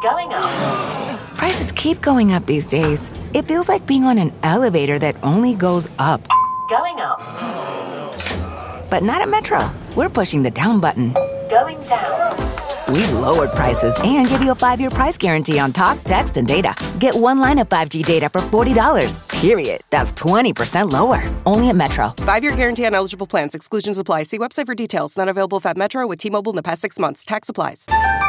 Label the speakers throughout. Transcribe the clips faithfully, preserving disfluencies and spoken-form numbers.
Speaker 1: Going up.
Speaker 2: Prices keep going up these days. It feels like being on an elevator that only goes up.
Speaker 1: Going up.
Speaker 2: But not at Metro. We're pushing the down button.
Speaker 1: Going down.
Speaker 2: We've lowered prices and give you a five-year price guarantee on talk, text, and data. Get one line of five G data for forty dollars. Period. That's twenty percent lower. Only at Metro.
Speaker 3: Five-year guarantee on eligible plans. Exclusions apply. See website for details. Not available at Metro with T-Mobile in the past six months. Tax applies.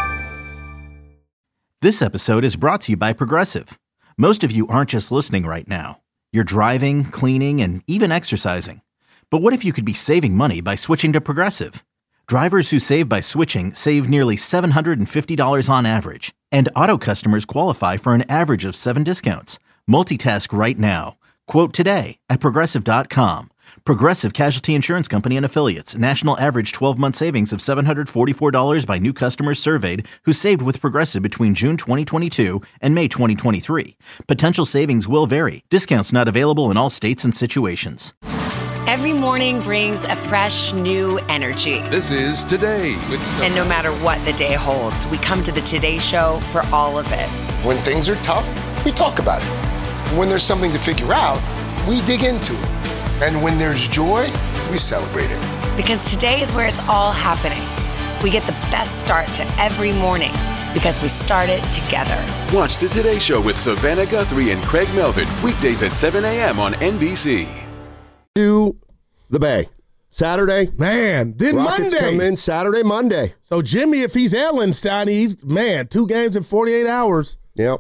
Speaker 4: This episode is brought to you by Progressive. Most of you aren't just listening right now. You're driving, cleaning, and even exercising. But what if you could be saving money by switching to Progressive? Drivers who save by switching save nearly seven hundred fifty dollars on average. And auto customers qualify for an average of seven discounts. Multitask right now. Quote today at Progressive dot com. Progressive Casualty Insurance Company and Affiliates. National average twelve-month savings of seven hundred forty-four dollars by new customers surveyed who saved with Progressive between June twenty twenty-two and May twenty twenty-three. Potential savings will vary. Discounts not available in all states and situations.
Speaker 5: Every morning brings a fresh, new energy.
Speaker 6: This is Today with Sophie.
Speaker 5: And no matter what the day holds, we come to the Today Show for all of it.
Speaker 7: When things are tough, we talk about it. When there's something to figure out, we dig into it. And when there's joy, we celebrate it.
Speaker 5: Because today is where it's all happening. We get the best start to every morning because we start it together.
Speaker 6: Watch the Today Show with Savannah Guthrie and Craig Melvin, weekdays at seven a.m. on N B C.
Speaker 8: To the Bay. Saturday.
Speaker 9: Man, then
Speaker 8: Rockets
Speaker 9: Monday.
Speaker 8: come in Saturday, Monday.
Speaker 9: So Jimmy, if he's Ellenstein, he's, man, two games in forty-eight hours.
Speaker 8: Yep.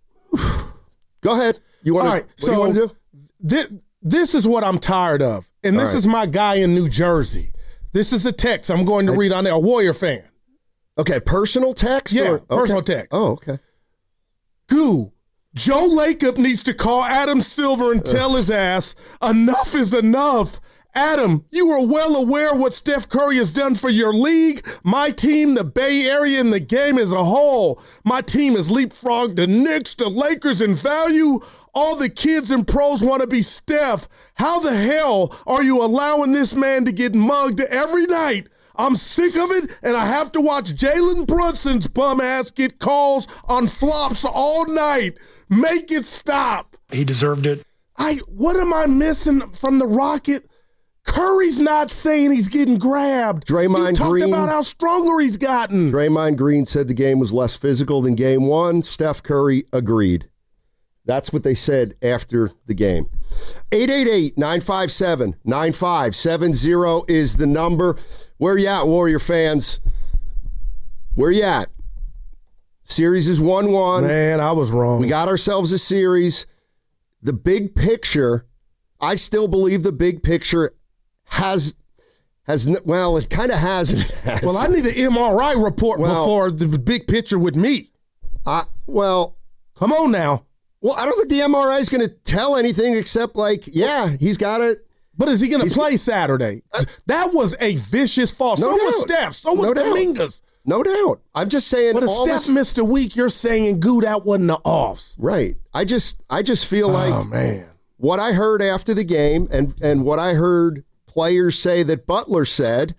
Speaker 8: Go ahead. You want
Speaker 9: All right,
Speaker 8: to
Speaker 9: so
Speaker 8: do?
Speaker 9: This, this is what I'm tired of. And this
Speaker 8: All right.
Speaker 9: is my guy in New Jersey. This is a text I'm going to
Speaker 8: I,
Speaker 9: read on there, a Warrior fan.
Speaker 8: Okay, personal text?
Speaker 9: Yeah,
Speaker 8: or, okay.
Speaker 9: personal text.
Speaker 8: Oh, okay.
Speaker 9: Goo, Joe Lacob needs to call Adam Silver and tell Ugh. his ass, enough is enough. Adam, you are well aware what Steph Curry has done for your league, my team, the Bay Area, and the game as a whole. My team has leapfrogged the Knicks, the Lakers in value. All the kids and pros want to be Steph. How the hell are you allowing this man to get mugged every night? I'm sick of it, and I have to watch Jalen Brunson's bum ass get calls on flops all night. Make it stop.
Speaker 10: He deserved it.
Speaker 9: I. What am I missing from the Rocket? Curry's not saying he's getting grabbed.
Speaker 8: Draymond
Speaker 9: you talked
Speaker 8: Green.
Speaker 9: about how stronger he's gotten.
Speaker 8: Draymond Green said the game was less physical than game one. Steph Curry agreed. That's what they said after the game. eight eight eight, nine five seven, nine five seven zero is the number. Where you at, Warrior fans? Where you at? Series is one one.
Speaker 9: Man, I was wrong.
Speaker 8: We got ourselves a series. The big picture, I still believe the big picture has, has well, it kind of has. It has.
Speaker 9: Well, I need an M R I report
Speaker 8: well,
Speaker 9: before the big picture with me.
Speaker 8: I, well,
Speaker 9: come on now.
Speaker 8: Well, I don't think the M R I is going to tell anything except, like, yeah, he's got it.
Speaker 9: But is he going to play Saturday? Uh, that was a vicious fall.
Speaker 8: No
Speaker 9: so
Speaker 8: doubt.
Speaker 9: was Steph. So was
Speaker 8: no
Speaker 9: Dominguez.
Speaker 8: Doubt. No doubt. I'm just saying.
Speaker 9: But if
Speaker 8: all
Speaker 9: Steph
Speaker 8: this...
Speaker 9: missed a week, you're saying, goo, that wasn't the offs.
Speaker 8: Right. I just I just feel like
Speaker 9: oh, man.
Speaker 8: what I heard after the game and, and what I heard players say that Butler said,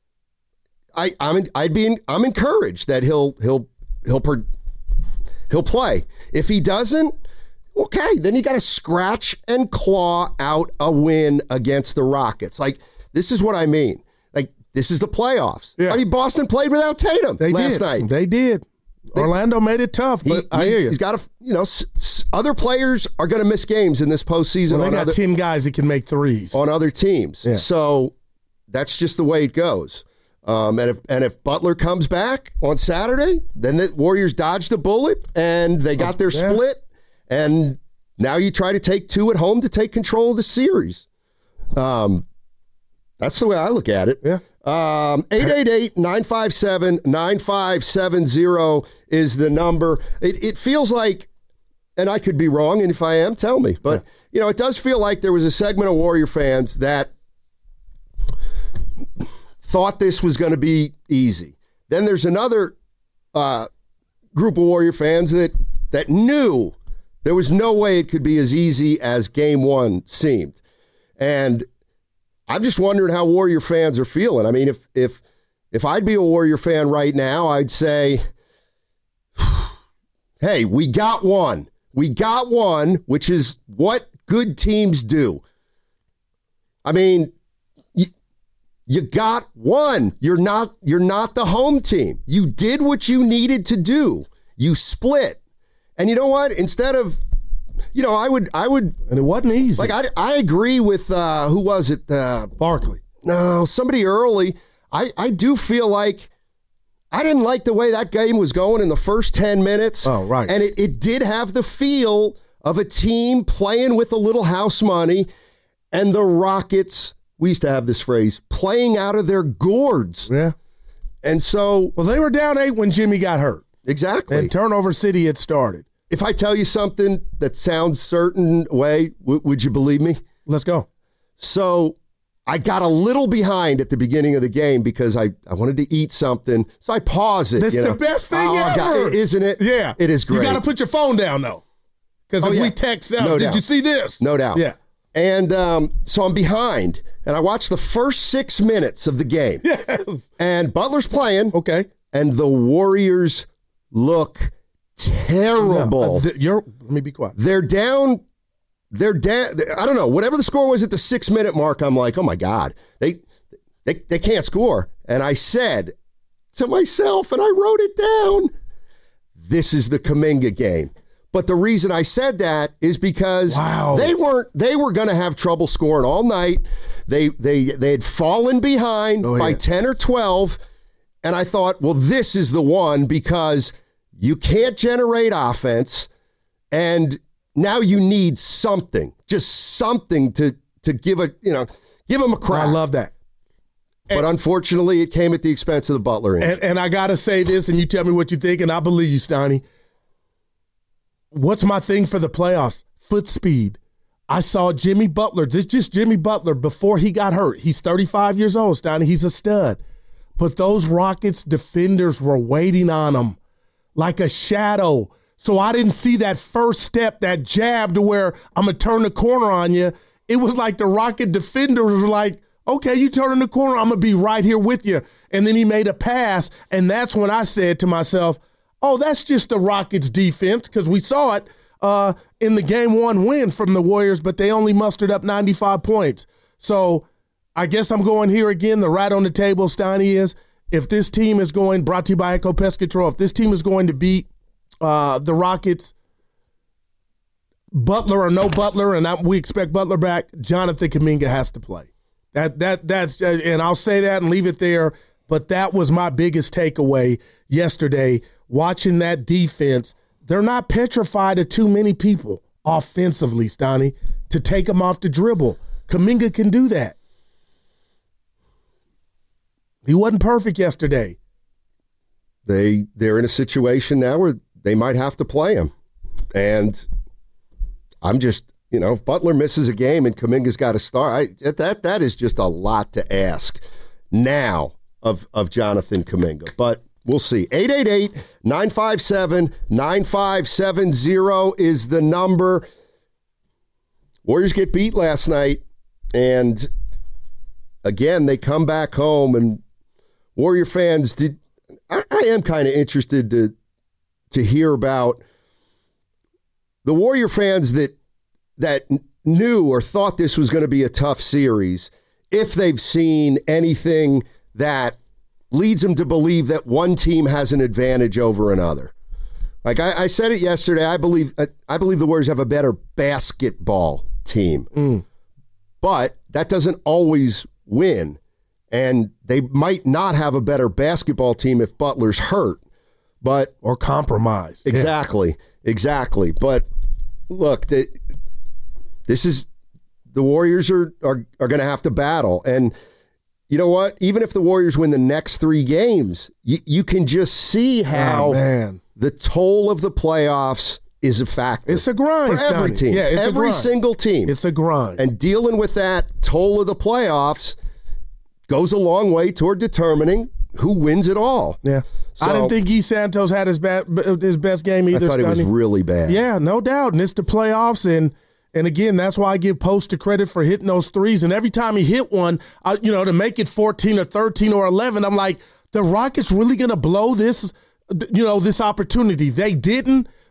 Speaker 8: I I'm I'd be I'm encouraged that he'll he'll he'll per, he'll play. If he doesn't, okay, then you got to scratch and claw out a win against the Rockets. Like, this is what I mean. Like, this is the playoffs.
Speaker 9: Yeah.
Speaker 8: I mean, Boston played without Tatum
Speaker 9: they
Speaker 8: last
Speaker 9: did.
Speaker 8: night.
Speaker 9: They did. They, Orlando made it tough, but
Speaker 8: he,
Speaker 9: I
Speaker 8: he,
Speaker 9: hear you.
Speaker 8: He's got to, you know, s- s- other players are going to miss games in this postseason.
Speaker 9: Well, they
Speaker 8: on
Speaker 9: got
Speaker 8: other,
Speaker 9: ten guys that can make threes
Speaker 8: on other teams.
Speaker 9: Yeah.
Speaker 8: So that's just the way it goes. Um, and if and if Butler comes back on Saturday, then the Warriors dodged a bullet and they got their
Speaker 9: yeah.
Speaker 8: split. And now you try to take two at home to take control of the series. Um, that's the way I look at it.
Speaker 9: Yeah.
Speaker 8: Um, eight eight eight, nine five seven, nine five seven zero is the number. It, it feels like, and I could be wrong, and if I am, tell me. But, yeah. you know, it does feel like there was a segment of Warrior fans that thought this was going to be easy. Then there's another uh, group of Warrior fans that that knew there was no way it could be as easy as game one seemed. And I'm just wondering how Warrior fans are feeling. I mean, if if if I'd be a Warrior fan right now, I'd say, hey, we got one. We got one, which is what good teams do. I mean, you, you got one. You're not, you're not the home team. You did what you needed to do. You split. And you know what? Instead of, you know, I would, I would.
Speaker 9: And it wasn't easy.
Speaker 8: Like, I, I agree with, uh, who was it? Uh,
Speaker 9: Barkley.
Speaker 8: No, somebody early. I, I do feel like I didn't like the way that game was going in the first ten minutes.
Speaker 9: Oh, right.
Speaker 8: And it, it did have the feel of a team playing with a little house money, and the Rockets, we used to have this phrase, playing out of their gourds.
Speaker 9: Yeah.
Speaker 8: And so.
Speaker 9: Well, they were down eight when Jimmy got hurt.
Speaker 8: Exactly.
Speaker 9: And turnover city had started.
Speaker 8: If I tell you something that sounds certain way, w- would you believe me?
Speaker 9: Let's go.
Speaker 8: So I got a little behind at the beginning of the game because I, I wanted to eat something. So I paused it.
Speaker 9: That's
Speaker 8: you
Speaker 9: the
Speaker 8: know.
Speaker 9: best thing
Speaker 8: oh,
Speaker 9: ever.
Speaker 8: God, isn't it?
Speaker 9: Yeah.
Speaker 8: It is great.
Speaker 9: You got to put your phone down, though. Because
Speaker 8: Oh,
Speaker 9: if
Speaker 8: yeah.
Speaker 9: we text out,
Speaker 8: No
Speaker 9: did
Speaker 8: doubt.
Speaker 9: you see this?
Speaker 8: No doubt.
Speaker 9: Yeah.
Speaker 8: And um, so I'm behind. And I watched the first six minutes of the game.
Speaker 9: Yes.
Speaker 8: And Butler's playing.
Speaker 9: Okay.
Speaker 8: And the Warriors look terrible.
Speaker 9: No, uh, th- you're, let me be quiet.
Speaker 8: They're down. They're down. I don't know. Whatever the score was at the six minute mark, I'm like, oh my God, they they they can't score. And I said to myself, and I wrote it down, this is the Kuminga game. But the reason I said that is because
Speaker 9: wow.
Speaker 8: they weren't. They were going to have trouble scoring all night. They they they had fallen behind
Speaker 9: oh,
Speaker 8: by
Speaker 9: yeah.
Speaker 8: ten or twelve, and I thought, well, this is the one because you can't generate offense, and now you need something, just something to to give a you know give them a crack.
Speaker 9: I love that.
Speaker 8: But
Speaker 9: and,
Speaker 8: unfortunately, it came at the expense of the Butler injury.
Speaker 9: And, and I got to say this, and you tell me what you think, and I believe you, Steiny. What's my thing for the playoffs? Foot speed. I saw Jimmy Butler. This is just Jimmy Butler before he got hurt. He's thirty-five years old, Steiny. He's a stud. But those Rockets defenders were waiting on him like a shadow. So I didn't see that first step, that jab to where I'm going to turn the corner on you. It was like the Rocket defenders were like, okay, you turn in the corner, I'm going to be right here with you. And then he made a pass, and that's when I said to myself, oh, that's just the Rockets' defense, because we saw it uh, in the game one win from the Warriors, but they only mustered up ninety-five points. So I guess I'm going here again. The right on the table, Steiny, is if this team is going, brought to you by Echo Pest Control, if this team is going to beat uh, the Rockets, Butler or no Butler, and I, we expect Butler back, Jonathan Kuminga has to play. That that that's and I'll say that and leave it there. But that was my biggest takeaway yesterday. Watching that defense, they're not petrified of too many people offensively, Stoney, to take them off the dribble. Kuminga can do that. He wasn't perfect yesterday.
Speaker 8: They they're in a situation now where they might have to play him, and I'm just. You know, if Butler misses a game and Kuminga's got to start, I, that that is just a lot to ask now of, of Jonathan Kuminga. But we'll see. eight eight eight, nine five seven, nine five seven zero is the number. Warriors get beat last night, and again, they come back home, and Warrior fans, did I, I am kind of interested to to hear about the Warrior fans that that knew or thought this was going to be a tough series, if they've seen anything that leads them to believe that one team has an advantage over another. Like I, I said it yesterday, I believe I, I believe the Warriors have a better basketball team.
Speaker 9: Mm.
Speaker 8: But that doesn't always win. And they might not have a better basketball team if Butler's hurt. But
Speaker 9: or compromised.
Speaker 8: Exactly. Yeah. Exactly. But look, the This is the Warriors are are are going to have to battle, and you know what? Even if the Warriors win the next three games, you, you can just see how
Speaker 9: oh, man.
Speaker 8: the toll of the playoffs is a factor.
Speaker 9: It's a grind
Speaker 8: for every
Speaker 9: Stoney.
Speaker 8: team.
Speaker 9: Yeah, it's
Speaker 8: every
Speaker 9: a grind.
Speaker 8: single team.
Speaker 9: It's a grind,
Speaker 8: and dealing with that toll of the playoffs goes a long way toward determining who wins it all.
Speaker 9: Yeah,
Speaker 8: so,
Speaker 9: I didn't think Guy Santos had his bad, his best game either.
Speaker 8: I thought
Speaker 9: Stoney.
Speaker 8: it was really bad.
Speaker 9: Yeah, no doubt, and it's the playoffs and. And again, that's why I give Post the credit for hitting those threes. And every time he hit one, I, you know, to make it fourteen or thirteen or eleven, I'm like, the Rockets really going to blow this, you know, this opportunity. They didn't,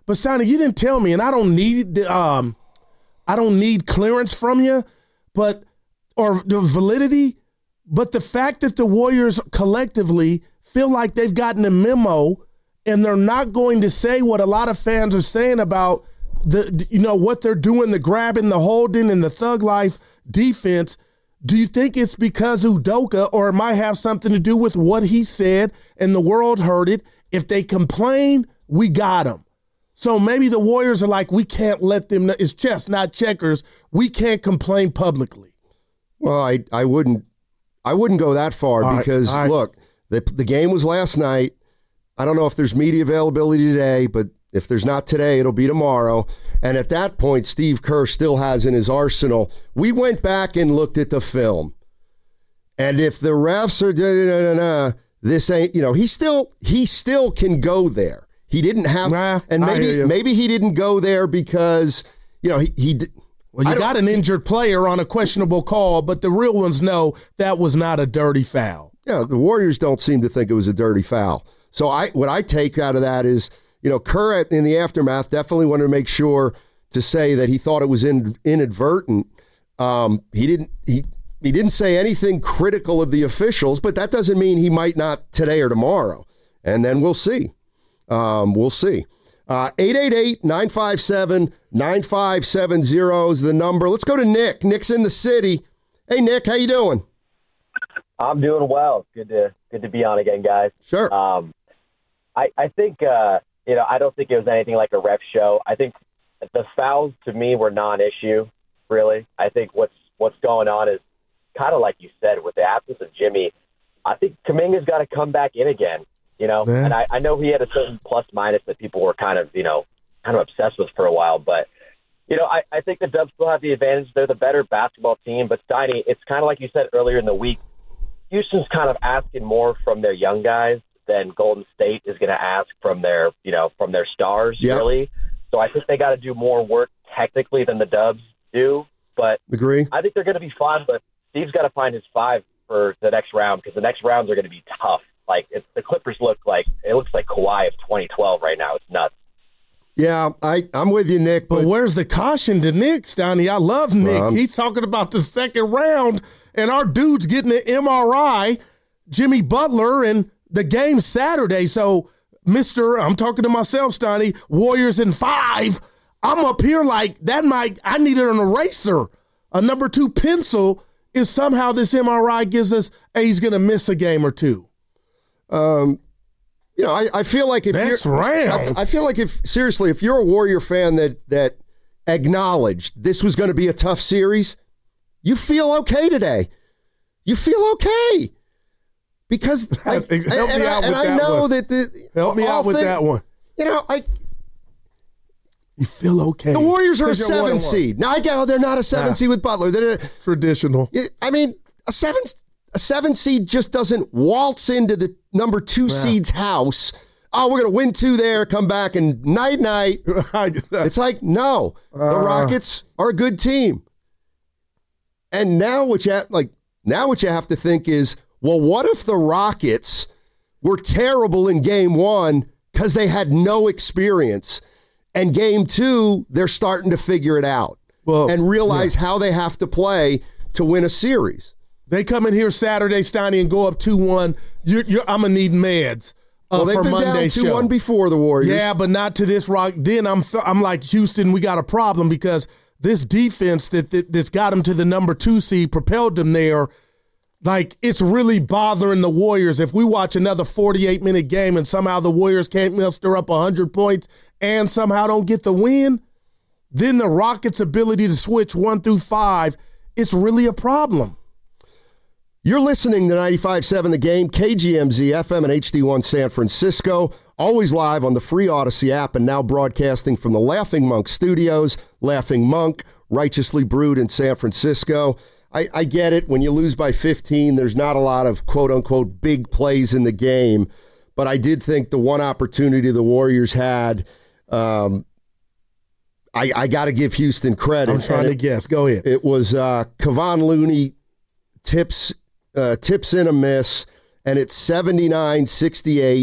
Speaker 9: But Steiner, you didn't tell me, and I don't need um, I don't need clearance from you, but or the validity. But the fact that the Warriors collectively feel like they've gotten a memo and they're not going to say what a lot of fans are saying about the, you know, what they're doing, the grabbing, the holding, and the thug life defense. Do you think it's because Udoka, or it might have something to do with what he said and the world heard it? If they complain, we got them. So maybe the Warriors are like, we can't let them know. It's chess, not checkers. We can't complain publicly.
Speaker 8: Well, I, I wouldn't I wouldn't go that far
Speaker 9: all
Speaker 8: because,
Speaker 9: right, right.
Speaker 8: look, the, the game was last night. I don't know if there's media availability today, but if there's not today, it'll be tomorrow. And at that point, Steve Kerr still has in his arsenal. We went back and looked at the film. And if the refs are, da, da, da, da, this ain't, you know, he still he still can go there. He didn't have,
Speaker 9: nah,
Speaker 8: and maybe maybe he didn't go there because, you know, he, he
Speaker 9: Well, you got an injured player on a questionable call, but the real ones know that was not a dirty foul.
Speaker 8: Yeah, the Warriors don't seem to think it was a dirty foul. So I, what I take out of that is, you know, Kerr in the aftermath definitely wanted to make sure to say that he thought it was in, inadvertent. Um, he didn't. He he didn't say anything critical of the officials, but that doesn't mean he might not today or tomorrow. And then we'll see. Um, we'll see. Uh, eight eight eight, nine five seven, nine five seven zero is the number. Let's go to Nick. Nick's in the city. Hey, Nick, how you doing?
Speaker 10: I'm doing well. Good to good to be on again, guys.
Speaker 8: Sure.
Speaker 10: Um, I I think uh, you know I don't think it was anything like a ref show. I think the fouls to me were non-issue. Really, I think what's what's going on is kind of like you said with the absence of Jimmy. I think Kuminga's got to come back in again. You know,
Speaker 9: Man.
Speaker 10: and I, I know he had a certain plus minus that people were kind of, you know, kind of obsessed with for a while. But, you know, I, I think the Dubs still have the advantage. They're the better basketball team. But, Steiny, it's kind of like you said earlier in the week, Houston's kind of asking more from their young guys than Golden State is going to ask from their, you know, from their stars,
Speaker 8: yep.
Speaker 10: really. So I think they got to do more work technically than the Dubs do. But
Speaker 8: Agree.
Speaker 10: I think they're going to be fine. But Steve's got to find his five for the next round because the next rounds are going to be tough. Like, it's, the Clippers look like, it looks like Kawhi of twenty twelve right now. It's nuts.
Speaker 8: Yeah, I, I'm with you, Nick.
Speaker 9: But,
Speaker 8: But,
Speaker 9: where's the caution to Nick, Stoney? I love Nick.
Speaker 8: Well,
Speaker 9: He's talking about the second round, and our dude's getting an M R I, Jimmy Butler, and the game Saturday. So, Mister I'm talking to myself, Stoney, Warriors in five. I'm up here like, that might, I needed an eraser, a number two pencil, if somehow this M R I gives us, hey, he's going to miss a game or two.
Speaker 8: Um, you know, I, I feel like if
Speaker 9: Next
Speaker 8: you're,
Speaker 9: round.
Speaker 8: I, I feel like if seriously, if you're a Warrior fan that that acknowledged this was going to be a tough series, you feel okay today. You feel okay because I,
Speaker 9: Help
Speaker 8: and,
Speaker 9: me
Speaker 8: and
Speaker 9: out
Speaker 8: I,
Speaker 9: with
Speaker 8: and
Speaker 9: that
Speaker 8: I know
Speaker 9: one.
Speaker 8: that the
Speaker 9: Help me
Speaker 8: all
Speaker 9: out with
Speaker 8: thing-
Speaker 9: that one.
Speaker 8: You know, I
Speaker 9: You feel okay.
Speaker 8: the Warriors are a
Speaker 9: 'Cause you're one
Speaker 8: seven
Speaker 9: and one.
Speaker 8: seed. Now I get they're not a seven
Speaker 9: Nah.
Speaker 8: seed with Butler. They're,
Speaker 9: Traditional.
Speaker 8: I mean, a seven a seven seed just doesn't waltz into the number two seed's house. Oh, we're gonna win two there, come back and night night. It's like no, the
Speaker 9: Uh.
Speaker 8: Rockets are a good team. And now what you have, like now what you have to think is, well, what if the Rockets were terrible in game one because they had no experience, and game two they're starting to figure it out
Speaker 9: Well,
Speaker 8: and realize how they have to play to win a series.
Speaker 9: They come in here Saturday, Steiny, and go up two one. You're, you're, I'm going to need meds uh,
Speaker 8: Well, they've
Speaker 9: for
Speaker 8: been down
Speaker 9: Monday's
Speaker 8: two one
Speaker 9: show.
Speaker 8: before the Warriors.
Speaker 9: Yeah, but not to this rock. Then I'm I'm like, Houston, we got a problem because this defense that, that, that's got them to the number two seed, propelled them there, like it's really bothering the Warriors. If we watch another forty-eight minute game and somehow the Warriors can't muster up one hundred points and somehow don't get the win, then the Rockets' ability to switch one through five, it's really a problem.
Speaker 8: You're listening to ninety-five point seven The Game, K G M Z F M and H D one San Francisco, always live on the free Odyssey app and now broadcasting from the Laughing Monk Studios. Laughing Monk, righteously brewed in San Francisco. I, I get it. When you lose by fifteen, there's not a lot of quote-unquote big plays in the game. But I did think the one opportunity the Warriors had, um, I, I got to give Houston credit.
Speaker 9: I'm trying
Speaker 8: And
Speaker 9: to
Speaker 8: it,
Speaker 9: guess. Go ahead.
Speaker 8: It was uh, Kevon Looney tips uh, tips in a miss, and it's seventy-nine sixty-eight.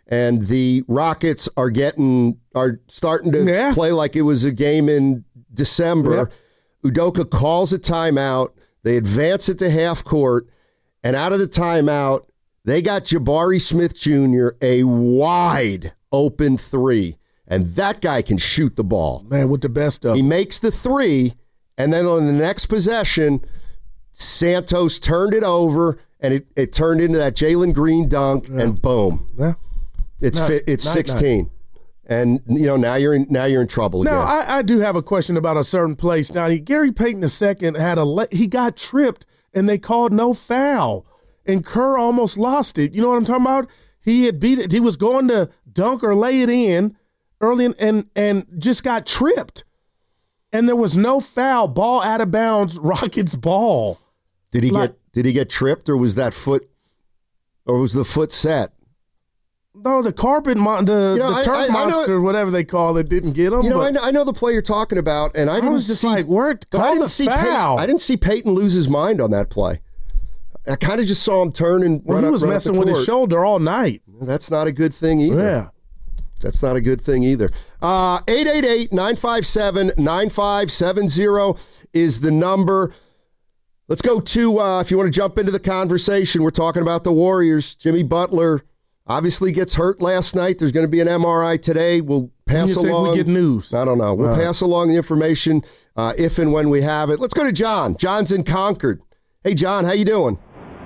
Speaker 8: and the Rockets are getting are starting to
Speaker 9: Yeah.
Speaker 8: play like it was a game in December. Yeah. Udoka calls a timeout. They advance it to half court, and out of the timeout, they got Jabari Smith Junior a wide open three, and that guy can shoot the ball.
Speaker 9: Man, with the best of
Speaker 8: He
Speaker 9: them.
Speaker 8: makes the three, and then on the next possession, Santos turned it over, and it, it turned into that Jalen Green dunk, yeah. and boom,
Speaker 9: yeah.
Speaker 8: it's
Speaker 9: Not,
Speaker 8: fi- it's
Speaker 9: not,
Speaker 8: sixteen,
Speaker 9: not.
Speaker 8: and you know now you're in now you're in trouble
Speaker 9: now,
Speaker 8: again.
Speaker 9: I, I do have a question about a certain place. Now, Gary Payton the second had a le- he got tripped, and they called no foul, and Kerr almost lost it. You know what I'm talking about? He had beat it. He was going to dunk or lay it in early, in, and and just got tripped, and there was no foul. Ball out of bounds. Rockets ball.
Speaker 8: Did he
Speaker 9: like,
Speaker 8: get did he get tripped, or was that foot, or was the foot set?
Speaker 9: No, the carpet, mon- the,
Speaker 8: you know,
Speaker 9: the
Speaker 8: I,
Speaker 9: turf
Speaker 8: I,
Speaker 9: monster,
Speaker 8: I know,
Speaker 9: whatever they call it, didn't get him.
Speaker 8: You know,
Speaker 9: but
Speaker 8: I know, I know the play you're talking about, and I,
Speaker 9: I
Speaker 8: didn't
Speaker 9: was just
Speaker 8: see,
Speaker 9: like, "Word,
Speaker 8: I
Speaker 9: call
Speaker 8: didn't
Speaker 9: the
Speaker 8: see
Speaker 9: foul."
Speaker 8: Peyton, I didn't see Peyton lose his mind on that play. I kind of just saw him turn and
Speaker 9: well,
Speaker 8: run
Speaker 9: he
Speaker 8: up,
Speaker 9: was
Speaker 8: run
Speaker 9: messing
Speaker 8: up the
Speaker 9: with
Speaker 8: court.
Speaker 9: his shoulder all night.
Speaker 8: That's not a good thing either.
Speaker 9: Yeah.
Speaker 8: That's not a good thing either. Uh, eight eight eight, nine five seven, nine five seven zero is the number. Let's go to, uh, if you want to jump into the conversation, we're talking about the Warriors. Jimmy Butler obviously gets hurt last night. There's going to be an M R I today. We'll pass
Speaker 9: you
Speaker 8: along.
Speaker 9: Think we get news?
Speaker 8: I don't know. We'll
Speaker 9: uh,
Speaker 8: pass along the information uh, if and when we have it. Let's go to John. John's in Concord. Hey, John, how you doing?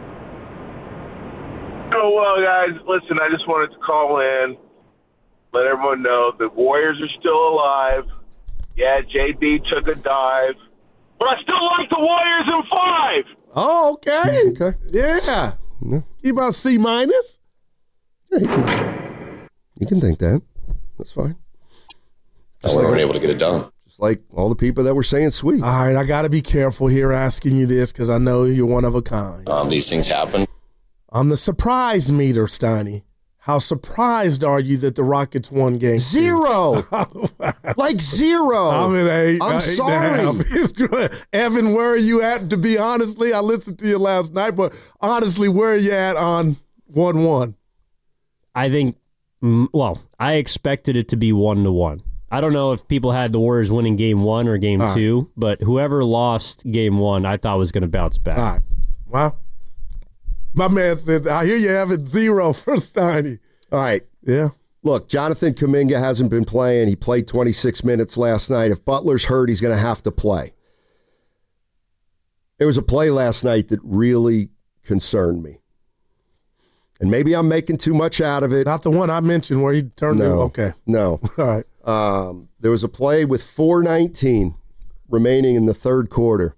Speaker 11: Oh, well, guys, listen, I just wanted to call in, let everyone know the Warriors are still alive. Yeah, J B took a dive, but I still like the Warriors in five.
Speaker 9: Oh, okay.
Speaker 8: Okay.
Speaker 9: Yeah.
Speaker 8: Yeah.
Speaker 9: You about C minus?
Speaker 8: Yeah, you can, you can think that. That's fine.
Speaker 12: Just like we're able to get it done.
Speaker 8: Just like all the people that were saying sweet.
Speaker 9: All right, I got to be careful here asking you this because I know you're one of a kind.
Speaker 12: Um, these things happen.
Speaker 9: On the surprise meter, Steiny, how surprised are you that the Rockets won game
Speaker 8: Zero. Like zero.
Speaker 9: I'm at eight.
Speaker 8: I'm
Speaker 9: eight
Speaker 8: sorry.
Speaker 9: Evan, where are you at? To be honestly, I listened to you last night, but honestly, where are you at on one one?
Speaker 13: I think, well, I expected it to be one to one. I don't know if people had the Warriors winning game one or game
Speaker 9: All
Speaker 13: two,
Speaker 9: right.
Speaker 13: but whoever lost game one, I thought was going to bounce back.
Speaker 9: All right. Wow. My man says, I hear you having zero for Steiny.
Speaker 8: All right.
Speaker 9: Yeah.
Speaker 8: Look, Jonathan Kuminga hasn't been playing. He played twenty-six minutes last night. If Butler's hurt, he's going to have to play. There was a play last night that really concerned me. And maybe I'm making too much out of it.
Speaker 9: Not the one I mentioned where he turned
Speaker 8: no,
Speaker 9: it. Okay.
Speaker 8: No.
Speaker 9: All right.
Speaker 8: Um, there was a play with four nineteen remaining in the third quarter.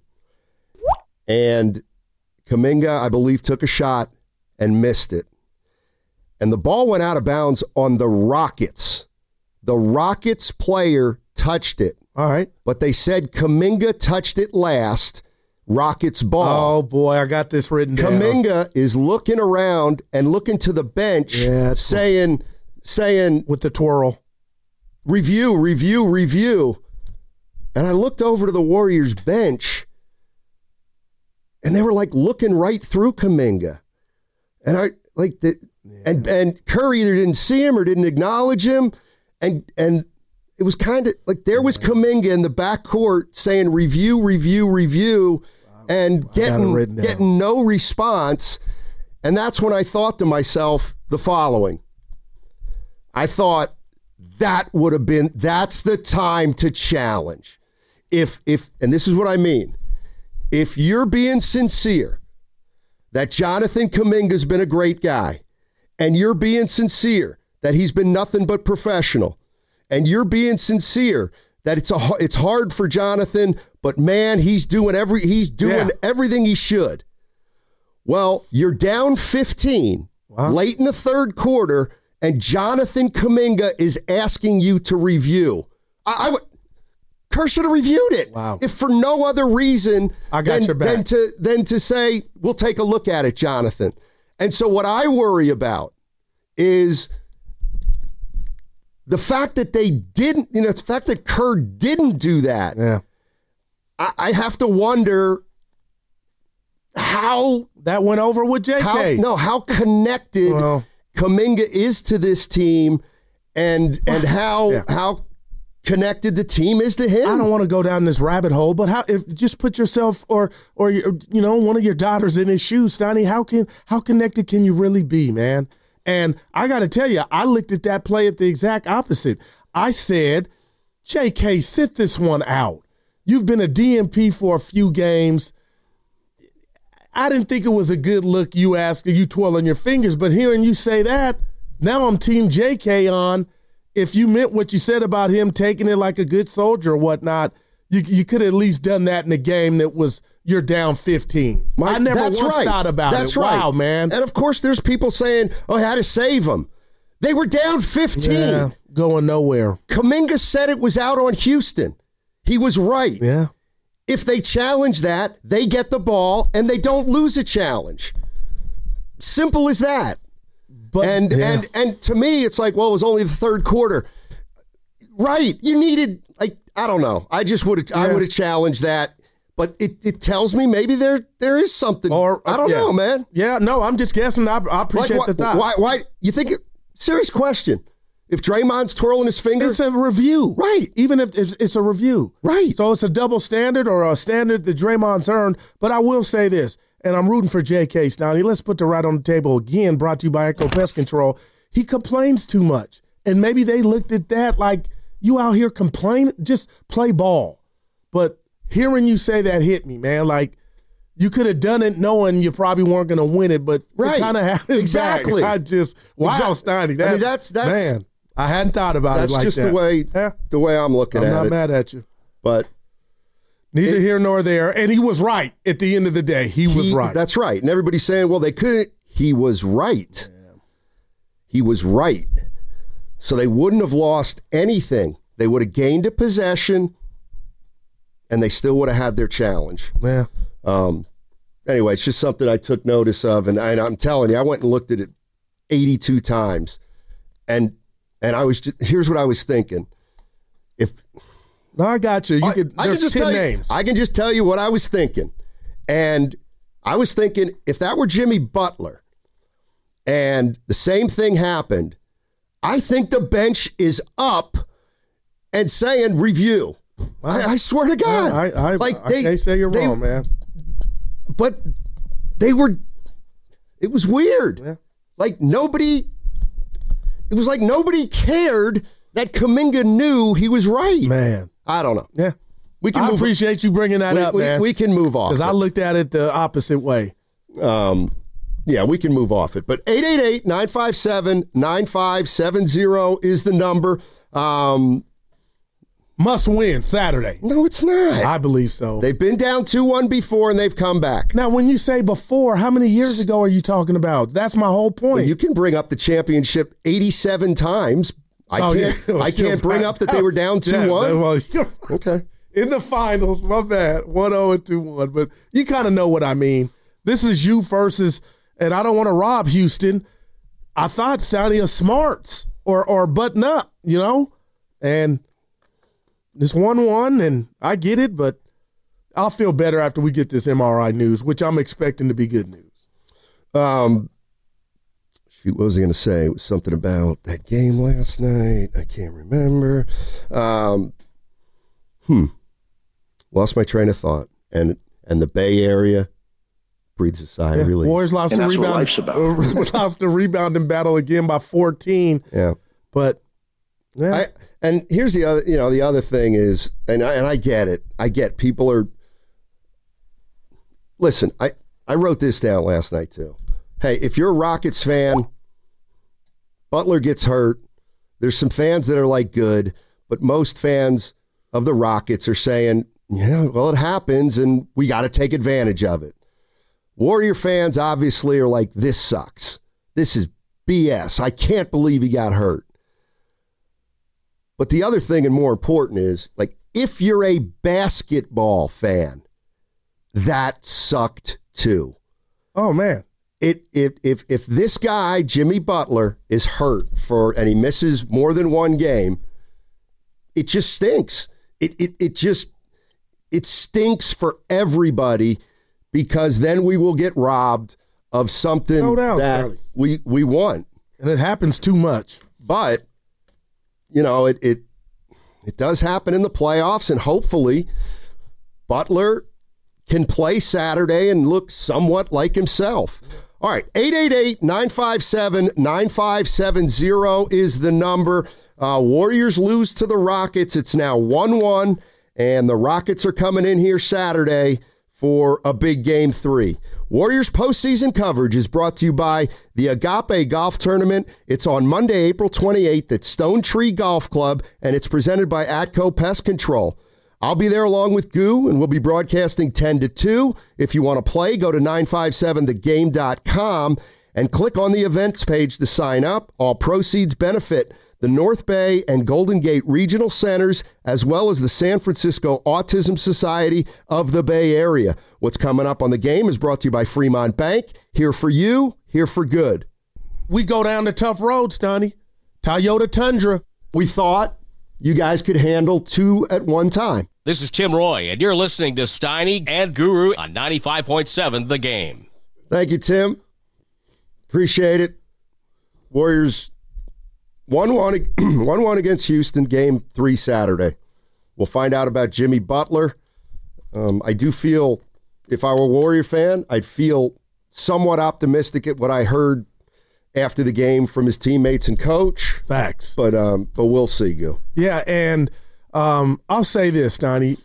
Speaker 8: And Kuminga, I believe, took a shot and missed it. And the ball went out of bounds on the Rockets. The Rockets player touched it.
Speaker 9: All right.
Speaker 8: But they said Kuminga touched it last. Rockets ball.
Speaker 9: Oh, boy, I got this written down.
Speaker 8: Kuminga is looking around and looking to the bench,
Speaker 9: yeah,
Speaker 8: saying, saying,
Speaker 9: with the twirl,
Speaker 8: review, review, review. And I looked over to the Warriors bench, and they were like looking right through Kuminga. And I like the yeah. and and Curry either didn't see him or didn't acknowledge him. And and it was kind of like there was Kuminga in the backcourt saying review, review, review, and getting getting no response. And that's when I thought to myself the following. I thought that would have been that's the time to challenge. If if and this is what I mean. If you're being sincere that Jonathan Kuminga's been a great guy, and you're being sincere that he's been nothing but professional, and you're being sincere that it's a it's hard for Jonathan, but man, he's doing every he's doing yeah. everything he should. Well, you're down fifteen wow. late in the third quarter, and Jonathan Kuminga is asking you to review. I, I would. Kerr should have reviewed it.
Speaker 9: Wow.
Speaker 8: If for no other reason
Speaker 9: I got
Speaker 8: than,
Speaker 9: your back.
Speaker 8: than to than to say, we'll take a look at it, Jonathan. And so what I worry about is the fact that they didn't, you know, the fact that Kerr didn't do that.
Speaker 9: Yeah.
Speaker 8: I, I have to wonder how
Speaker 9: that went over with J K.
Speaker 8: How, no, how connected
Speaker 9: well,
Speaker 8: Kuminga is to this team and and how
Speaker 9: Yeah.
Speaker 8: how connected the team is to him.
Speaker 9: I don't want to go down this rabbit hole, but how if just put yourself or or your, you know one of your daughters in his shoes, Stoney. How can how connected can you really be, man? And I got to tell you, I looked at that play at the exact opposite. I said, J K, sit this one out. You've been a D M P for a few games. I didn't think it was a good look. You ask, you twirling your fingers, but hearing you say that, now I'm Team J K on. If you meant what you said about him taking it like a good soldier or whatnot, you you could have at least done that in a game that was you're down fifteen.
Speaker 8: My-
Speaker 9: I never
Speaker 8: that's
Speaker 9: once
Speaker 8: right.
Speaker 9: thought about
Speaker 8: That's
Speaker 9: it.
Speaker 8: right.
Speaker 9: Wow, man.
Speaker 8: And of course, there's people saying, "Oh, I had to save them." They were down fifteen.
Speaker 9: Yeah, going nowhere.
Speaker 8: Kuminga said it was out on Houston. He was right.
Speaker 9: Yeah.
Speaker 8: If they challenge that, they get the ball and they don't lose a challenge. Simple as that.
Speaker 9: But
Speaker 8: and
Speaker 9: yeah.
Speaker 8: and and to me, it's like, well, it was only the third quarter. Right. You needed, like, I don't know. I just would have I
Speaker 9: Yeah.
Speaker 8: would have challenged that. But it, it tells me maybe there there is something.
Speaker 9: Or
Speaker 8: I don't
Speaker 9: yeah.
Speaker 8: know, man.
Speaker 9: Yeah, no, I'm just guessing. I, I appreciate
Speaker 8: Like,
Speaker 9: the thought.
Speaker 8: Why, why you think it, serious question. If Draymond's twirling his finger,
Speaker 9: It's a review.
Speaker 8: Right.
Speaker 9: Even if it's, it's a review.
Speaker 8: Right.
Speaker 9: So it's a double standard or a standard that Draymond's earned. But I will say this, and I'm rooting for J K, Stoney. Let's put the right on the table again, brought to you by Echo Pest Control. He complains too much. And maybe they looked at that like, you out here complaining? Just play ball. But hearing you say that hit me, man. Like, you could have done it knowing you probably weren't going to win it, but
Speaker 8: Right.
Speaker 9: kind of have his
Speaker 8: Exactly.
Speaker 9: back. I just, wow,
Speaker 8: Exact-
Speaker 9: Stoney. That,
Speaker 8: I mean, that's- that's-
Speaker 9: man, I hadn't thought about
Speaker 8: that's
Speaker 9: it like
Speaker 8: just
Speaker 9: that.
Speaker 8: the way
Speaker 9: Yeah.
Speaker 8: the way I'm looking
Speaker 9: I'm
Speaker 8: at
Speaker 9: not
Speaker 8: it.
Speaker 9: mad at you.
Speaker 8: But
Speaker 9: Neither here nor there. And he was right at the end of the day. He was
Speaker 8: he-
Speaker 9: right.
Speaker 8: That's right. And everybody's saying, well, they could. He was right. He was right. So they wouldn't have lost anything. They would have gained a possession, and they still would have had their challenge.
Speaker 9: Yeah.
Speaker 8: Um, anyway, it's just something I took notice of, and, and I'm telling you, I went and looked at it eighty-two times, and and I was just, here's what I was thinking. If
Speaker 9: No, I got you. You
Speaker 8: I,
Speaker 9: could.
Speaker 8: I can
Speaker 9: There's
Speaker 8: just
Speaker 9: ten
Speaker 8: tell
Speaker 9: names.
Speaker 8: you, I can just tell you what I was thinking, and I was thinking if that were Jimmy Butler, and the same thing happened, I think the bench is up and saying review. I, I swear to God,
Speaker 9: I, I,
Speaker 8: like
Speaker 9: I
Speaker 8: they,
Speaker 9: can't say you're
Speaker 8: they-
Speaker 9: wrong, man.
Speaker 8: But they were. It was weird.
Speaker 9: Yeah.
Speaker 8: Like nobody. It was like nobody cared that Kuminga knew he was right.
Speaker 9: Man.
Speaker 8: I don't know.
Speaker 9: Yeah.
Speaker 8: We can
Speaker 9: I
Speaker 8: move.
Speaker 9: appreciate you bringing that
Speaker 8: we,
Speaker 9: up,
Speaker 8: we,
Speaker 9: man.
Speaker 8: we can move off.
Speaker 9: Because I
Speaker 8: it.
Speaker 9: looked at it the opposite way.
Speaker 8: Um, yeah, we can move off it. But eight eight eight, nine five seven, nine five seven zero is the number. Um,
Speaker 9: Must win Saturday.
Speaker 8: no, it's not.
Speaker 9: I believe so.
Speaker 8: They've been down two one before, and they've come back.
Speaker 9: Now, when you say before, how many years ago are you talking about? That's my whole point.
Speaker 8: Well, you can bring up the championship eighty-seven times. I
Speaker 9: Oh,
Speaker 8: can't.
Speaker 9: yeah.
Speaker 8: I can't bring up that they were down two
Speaker 9: Yeah,
Speaker 8: one.
Speaker 9: well, you're-
Speaker 8: Okay.
Speaker 9: in the finals, my bad, one oh and two one. But you kind of know what I mean. This is you versus, and I don't want to rob Houston. I thought Saudi of smarts or or button up, you know, and it's one one, and I get it, but I'll feel better after we get this M R I news, which I'm expecting to be good news.
Speaker 8: Um, shoot, what was I going to say? It was something about that game last night. I can't remember. Um, hmm. Lost my train of thought. And and the Bay Area breathes a sigh of relief.
Speaker 9: Warriors lost
Speaker 14: And
Speaker 9: the
Speaker 14: that's what
Speaker 9: rebound.
Speaker 14: life's about.
Speaker 9: lost the rebounding battle again by fourteen.
Speaker 8: Yeah.
Speaker 9: But yeah,
Speaker 8: I, and here's the other, you know, the other thing is, and I, and I get it. I get people are. Listen, I, I wrote this down last night too. Hey, if you're a Rockets fan, Butler gets hurt. There's some fans that are like good, but most fans of the Rockets are saying, yeah, well, it happens and we got to take advantage of it. Warrior fans obviously are like, this sucks. This is B S. I can't believe he got hurt. But the other thing, and more important, is like if you're a basketball fan, that sucked too.
Speaker 9: oh man,
Speaker 8: It it if if this guy Jimmy Butler is hurt for and he misses more than one game, it just stinks. It it it just it stinks for everybody because then we will get robbed of something
Speaker 9: No doubt,
Speaker 8: that
Speaker 9: Charlie.
Speaker 8: we we want.
Speaker 9: And it happens too much.
Speaker 8: But, you know, it it it does happen in the playoffs, and hopefully Butler can play Saturday and look somewhat like himself. All right, eight eight eight, nine five seven, nine five seven zero is the number. Uh, Warriors lose to the Rockets. It's now one one, and the Rockets are coming in here Saturday for a big game three. Warriors postseason coverage is brought to you by the Agape Golf Tournament. It's on Monday, April twenty-eighth at Stone Tree Golf Club, and it's presented by Atco Pest Control. I'll be there along with Goo, and we'll be broadcasting ten to two. If you want to play, go to nine five seven the game dot com and click on the events page to sign up. All proceeds benefit the North Bay and Golden Gate Regional Centers, as well as the San Francisco Autism Society of the Bay Area. What's coming up on the game is brought to you by Fremont Bank. Here for you, here for good.
Speaker 9: We go down the tough roads, Donnie. Toyota Tundra.
Speaker 8: We thought you guys could handle two at one time.
Speaker 14: This is Tim Roy, and you're listening to Steiny and Guru on ninety-five point seven The Game.
Speaker 8: Thank you, Tim. Appreciate it. Warriors one one against Houston, game three Saturday. We'll find out about Jimmy Butler. Um, I do feel, if I were a Warrior fan, I'd feel somewhat optimistic at what I heard after the game from his teammates and coach.
Speaker 9: Facts.
Speaker 8: But um, but we'll see, Gil.
Speaker 9: Yeah, and um, I'll say this, Donnie,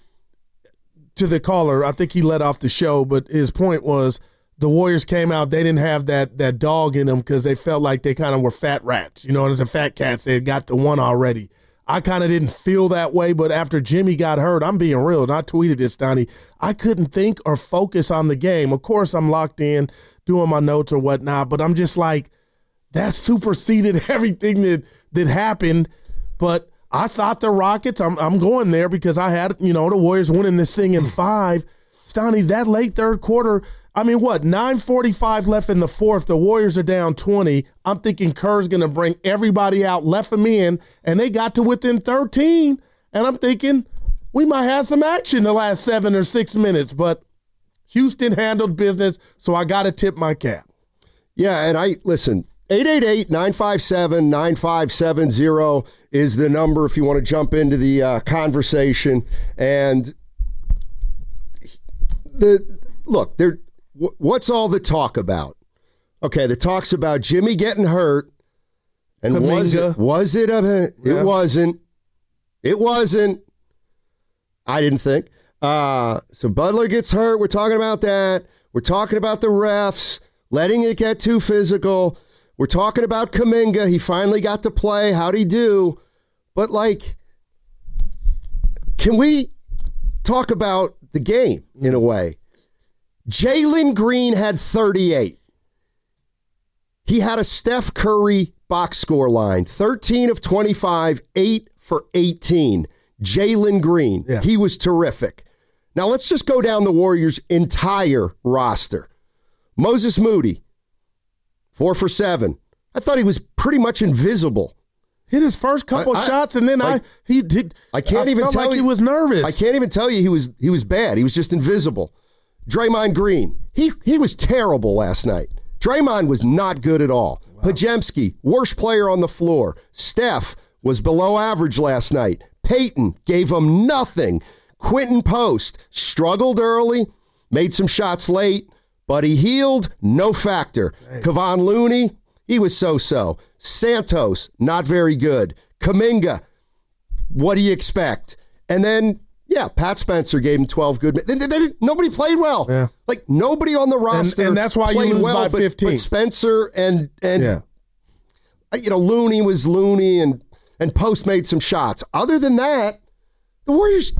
Speaker 9: to the caller. I think he let off the show, but his point was the Warriors came out, they didn't have that that dog in them because they felt like they kind of were fat rats. You know, and the fat cats, they had got the one already. I kind of didn't feel that way, but after Jimmy got hurt, I'm being real, and I tweeted this, Donnie, I couldn't think or focus on the game. Of course, I'm locked in, doing my notes or whatnot, but I'm just like, that superseded everything that, that happened. But I thought the Rockets, I'm I'm going there because I had, you know, the Warriors winning this thing in five. Stoney, that late third quarter, I mean, what, nine forty-five left in the fourth. The Warriors are down twenty. I'm thinking Kerr's going to bring everybody out, left them in, and they got to within thirteen. And I'm thinking we might have some action the last seven or six minutes. But Houston handled business, so I got to tip my cap.
Speaker 8: Yeah, and I, listen, eight eight eight, nine five seven, nine five seven zero is the number if you want to jump into the uh, conversation. And the look, there. What's all the talk about? Okay, the talk's about Jimmy getting hurt. And
Speaker 9: Kuminga.
Speaker 8: was it, was it a, it
Speaker 9: Yeah.
Speaker 8: wasn't. It wasn't. I didn't think. Uh, so Butler gets hurt. We're talking about that. We're talking about the refs letting it get too physical. We're talking about Kuminga. He finally got to play. How'd he do? But, like, can we talk about the game in a way? Jalen Green had thirty-eight. He had a Steph Curry box score line, thirteen of twenty-five, eight for eighteen. Jalen Green,
Speaker 9: Yeah.
Speaker 8: he was terrific. Now let's just go down the Warriors' entire roster. Moses Moody, four for seven. I thought he was pretty much invisible.
Speaker 9: Hit his first couple
Speaker 8: I- I-
Speaker 9: shots, and then
Speaker 8: like,
Speaker 9: I he did.
Speaker 8: I can't
Speaker 9: I
Speaker 8: even
Speaker 9: felt
Speaker 8: tell
Speaker 9: like
Speaker 8: you
Speaker 9: he was nervous.
Speaker 8: I can't even tell you he was he was bad. He was just invisible. Draymond Green, he he was terrible last night. Draymond was not good at all. Wow. Podziemski, worst player on the floor. Steph was below average last night. Peyton gave him nothing. Quentin Post struggled early, made some shots late, but he healed, no factor. Dang. Kevon Looney, he was so-so. Santos, not very good. Kuminga, what do you expect? And then, yeah, Pat Spencer gave him twelve good minutes. They, they, they, nobody played well.
Speaker 9: Yeah.
Speaker 8: Like, nobody on the roster
Speaker 9: and that's why you
Speaker 8: played
Speaker 9: lose
Speaker 8: well,
Speaker 9: by
Speaker 8: but,
Speaker 9: fifteen.
Speaker 8: But Spencer and, and
Speaker 9: Yeah.
Speaker 8: you know, Looney was Looney, and, and Post made some shots. Other than that, the Warriors,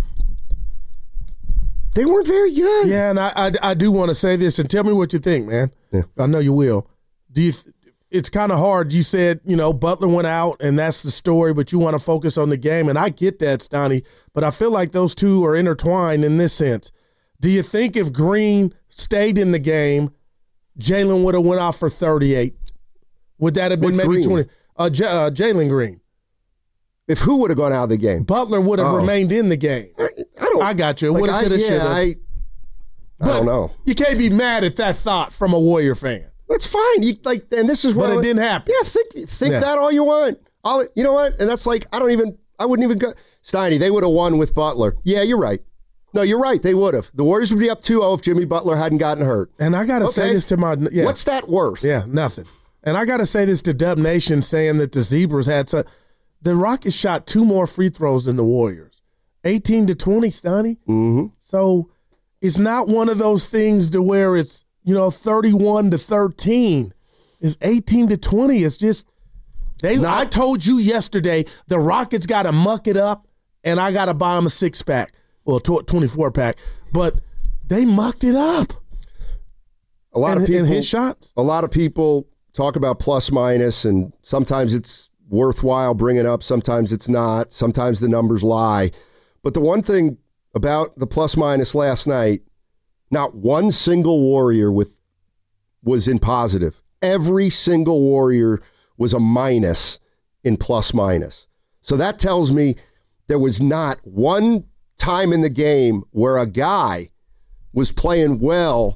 Speaker 8: they weren't very good.
Speaker 9: Yeah, and I I, I do want to say this, and tell me what you think, man.
Speaker 8: Yeah.
Speaker 9: I know you will. Do you? Th- it's kind of hard. You said, you know, Butler went out, and that's the story, but you want to focus on the game, and I get that, Stoney, but I feel like those two are intertwined in this sense. Do you think if Green stayed in the game, Jalen would have went off for thirty-eight? Would that have been
Speaker 8: What
Speaker 9: maybe
Speaker 8: Green?
Speaker 9: twenty? Uh, J- uh, Jalen Green.
Speaker 8: If who would have gone out of the game?
Speaker 9: Butler would have
Speaker 8: Oh.
Speaker 9: remained in the game.
Speaker 8: I, I don't.
Speaker 9: I got you.
Speaker 8: Like,
Speaker 9: Woulda,
Speaker 8: I,
Speaker 9: coulda,
Speaker 8: yeah,
Speaker 9: shoulda.
Speaker 8: I, I
Speaker 9: But
Speaker 8: don't know.
Speaker 9: You can't be mad at that thought from a Warrior fan.
Speaker 8: That's fine. You like, and this is what
Speaker 9: But it didn't happen.
Speaker 8: Yeah, think think
Speaker 9: Yeah.
Speaker 8: that all you want. I'll, you know what? And that's like, I don't even, I wouldn't even go. Steiny, they would have won with Butler. Yeah, you're right. No, you're right. They would have. The Warriors would be up two oh if Jimmy Butler hadn't gotten hurt.
Speaker 9: And I got to
Speaker 8: Okay.
Speaker 9: say this to my yeah.
Speaker 8: What's that worth?
Speaker 9: Yeah, nothing. And I got to say this to Dub Nation, saying that the Zebras had some. The Rockets shot two more free throws than the Warriors, eighteen to twenty, Stoney.
Speaker 8: Mm-hmm.
Speaker 9: So it's not one of those things to where it's you know thirty-one to thirteen. It's eighteen to twenty. It's just they.
Speaker 8: Not,
Speaker 9: I told you yesterday the Rockets got to muck it up, and I got to buy them a six pack, well, twenty-four pack. But they mucked it up.
Speaker 8: A lot
Speaker 9: and,
Speaker 8: of people
Speaker 9: and hit shots.
Speaker 8: A lot of people talk about plus minus, and sometimes it's worthwhile bringing up. Sometimes it's not. Sometimes the numbers lie. But the one thing about the plus minus last night, not one single Warrior with was in positive. Every single Warrior was a minus in plus minus. So that tells me there was not one time in the game where a guy was playing well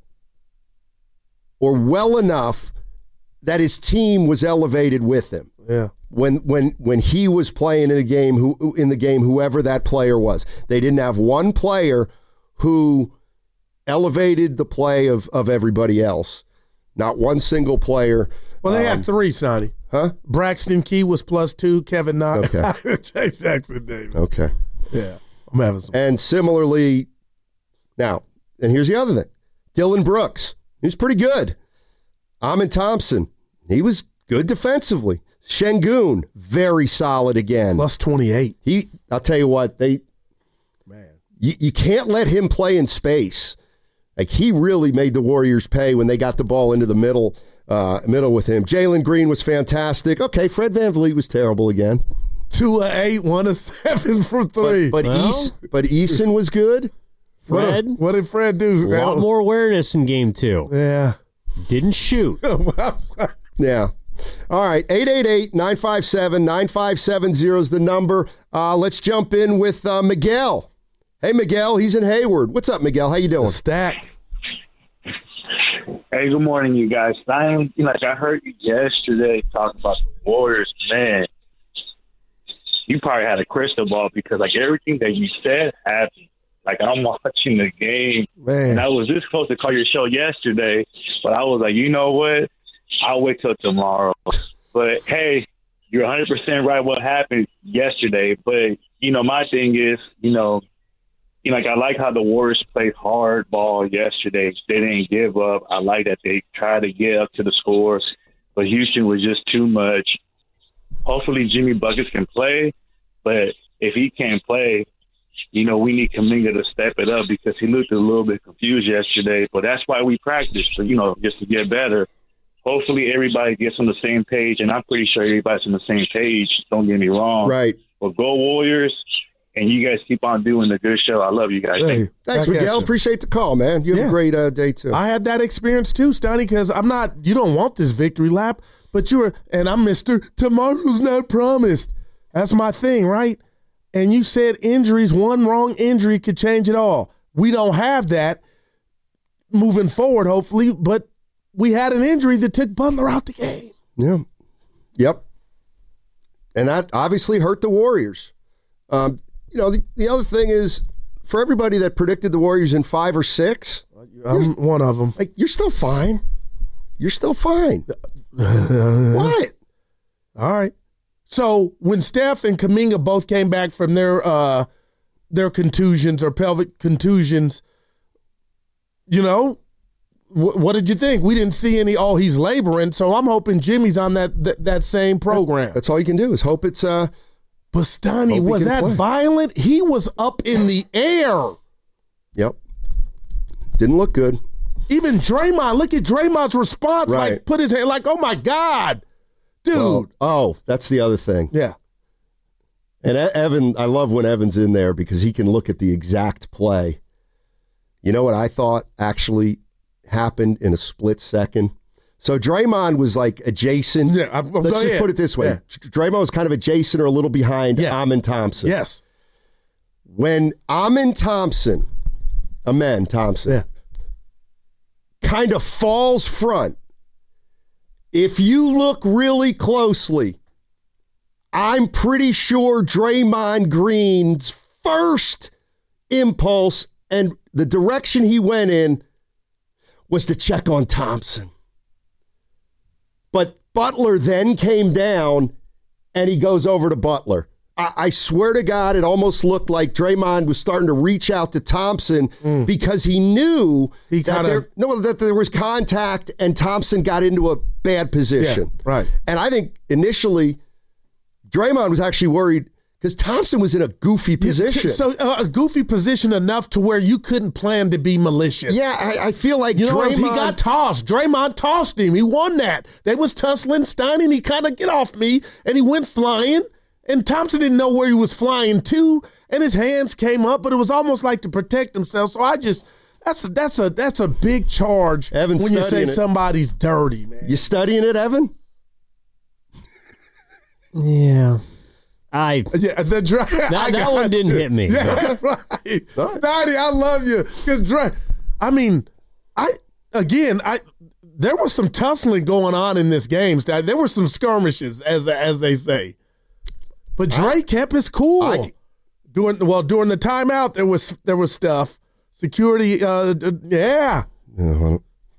Speaker 8: or well enough that his team was elevated with him.
Speaker 9: Yeah.
Speaker 8: When when when he was playing in a game, who in the game, whoever that player was, they didn't have one player who elevated the play of of everybody else. Not one single player.
Speaker 9: Well, they
Speaker 8: um,
Speaker 9: had three, Sonny.
Speaker 8: Huh?
Speaker 9: Braxton Key was plus two. Kevin Knox.
Speaker 8: Okay.
Speaker 9: Chase Jackson Davis.
Speaker 8: Okay.
Speaker 9: Yeah. I'm having some.
Speaker 8: And similarly, now, and here's the other thing. Dylan Brooks, he's pretty good. Amin Thompson, he was good defensively. Şengün, very solid again.
Speaker 9: Plus twenty-eight.
Speaker 8: He, I'll tell you what, they,
Speaker 9: man,
Speaker 8: you, you can't let him play in space. Like, he really made the Warriors pay when they got the ball into the middle, uh, middle with him. Jalen Green was fantastic. Okay, Fred VanVleet was terrible again.
Speaker 9: Two of eight, one of seven from three.
Speaker 8: But but,
Speaker 13: Well,
Speaker 8: Eas, but Eason was good.
Speaker 13: Fred,
Speaker 9: What, what did Fred do?
Speaker 13: a lot more awareness in game two.
Speaker 9: Yeah.
Speaker 13: Didn't shoot.
Speaker 8: Yeah. All right, eight eight eight, nine five seven, nine five seven zero is the number. Uh, let's jump in with uh, Miguel. Hey, Miguel, he's in Hayward. What's up, Miguel? How you doing?
Speaker 9: Stack.
Speaker 15: Hey, good morning, you guys. I, you know, like I heard you yesterday talk about the Warriors. Man, you probably had a crystal ball because, like, everything that you said happened. Like, I'm watching the game,
Speaker 9: Man.
Speaker 15: and I was this close to call your show yesterday, but I was like, you know what? I'll wait till tomorrow. But, hey, you're one hundred percent right what happened yesterday. But, you know, my thing is, you know, you know, like I like how the Warriors played hard ball yesterday. They didn't give up. I like that they tried to get up to the scores, but Houston was just too much. Hopefully Jimmy Buckets can play, but if he can't play, you know, we need Kuminga to step it up because he looked a little bit confused yesterday. But that's why we practice, so, you know, just to get better. Hopefully everybody gets on the same page, and I'm pretty sure everybody's on the same page. Don't get me wrong.
Speaker 8: Right.
Speaker 15: But go Warriors, and you guys keep on doing the good show. I love you guys.
Speaker 9: Hey,
Speaker 8: Thanks,
Speaker 9: I
Speaker 8: Miguel.
Speaker 9: got you.
Speaker 8: Appreciate the call, man. You have
Speaker 9: Yeah.
Speaker 8: a great uh, day, too.
Speaker 9: I had that experience too, Stoney, because I'm not, you don't want this victory lap, but you're, and I'm Mister Tomorrow's not promised. That's my thing, right? And you said injuries, one wrong injury could change it all. We don't have that moving forward, hopefully, but we had an injury that took Butler out the game.
Speaker 8: Yeah. Yep. And that obviously hurt the Warriors. Um, you know, the, the other thing is, for everybody that predicted the Warriors in five or six,
Speaker 9: I'm one of them.
Speaker 8: Like, you're still fine. You're still fine. What?
Speaker 9: All right. So when Steph and Kuminga both came back from their uh, their contusions or pelvic contusions, you know, wh- what did you think? We didn't see any, oh, he's laboring, so I'm hoping Jimmy's on that that, that same program.
Speaker 8: That's all you can do is hope it's uh
Speaker 9: Bastani,
Speaker 8: hope he
Speaker 9: was
Speaker 8: can
Speaker 9: that
Speaker 8: play.
Speaker 9: violent? He was up in the air.
Speaker 8: Yep. Didn't look good.
Speaker 9: Even Draymond, look at Draymond's response.
Speaker 8: Right.
Speaker 9: Like, put his hand, like, oh my God. Dude.
Speaker 8: Well, oh, that's the other thing.
Speaker 9: Yeah.
Speaker 8: And E- Evan, I love when Evan's in there because he can look at the exact play. You know what I thought actually happened in a split second? So Draymond was like adjacent.
Speaker 9: Yeah, I'm-
Speaker 8: Let's
Speaker 9: go
Speaker 8: just
Speaker 9: ahead.
Speaker 8: put it this way.
Speaker 9: Yeah.
Speaker 8: Draymond was kind of adjacent or a little behind
Speaker 9: Yes.
Speaker 8: Amin Thompson.
Speaker 9: Yes.
Speaker 8: When Amin Thompson, Amen Thompson,
Speaker 9: Yeah.
Speaker 8: kind of falls front if you look really closely, I'm pretty sure Draymond Green's first impulse and the direction he went in was to check on Thompson. But Butler then came down and he goes over to Butler. I, I swear to God, it almost looked like Draymond was starting to reach out to Thompson mm. because he knew he that, kinda, there, no, that there was contact and Thompson got into a bad position.
Speaker 9: Yeah, right.
Speaker 8: And I think initially Draymond was actually worried because Thompson was in a goofy position.
Speaker 9: So uh, a goofy position enough to where you couldn't plan to be malicious.
Speaker 8: Yeah, I, I feel like
Speaker 9: you know,
Speaker 8: Draymond...
Speaker 9: he got tossed. Draymond tossed him. He won that. They was tussling. Stein, and he kind of get off me, and he went flying. And Thompson didn't know where he was flying to, and his hands came up, but it was almost like to protect himself. So I just that's a, that's a that's a big charge
Speaker 8: Evan's
Speaker 9: when you say
Speaker 8: it.
Speaker 9: somebody's dirty, man.
Speaker 8: You studying it, Evan?
Speaker 13: Yeah. I
Speaker 9: yeah, the dry,
Speaker 13: that, that one didn't
Speaker 9: you.
Speaker 13: hit me.
Speaker 9: Yeah, right. Steiny, I love you. Because dry, I mean, I again, I there was some tussling going on in this game. Steiny. There were some skirmishes, as the, as they say. But Dre I, kept his cool. I, during well, during the timeout, there was there was stuff. Security, uh, yeah.
Speaker 8: Uh-huh.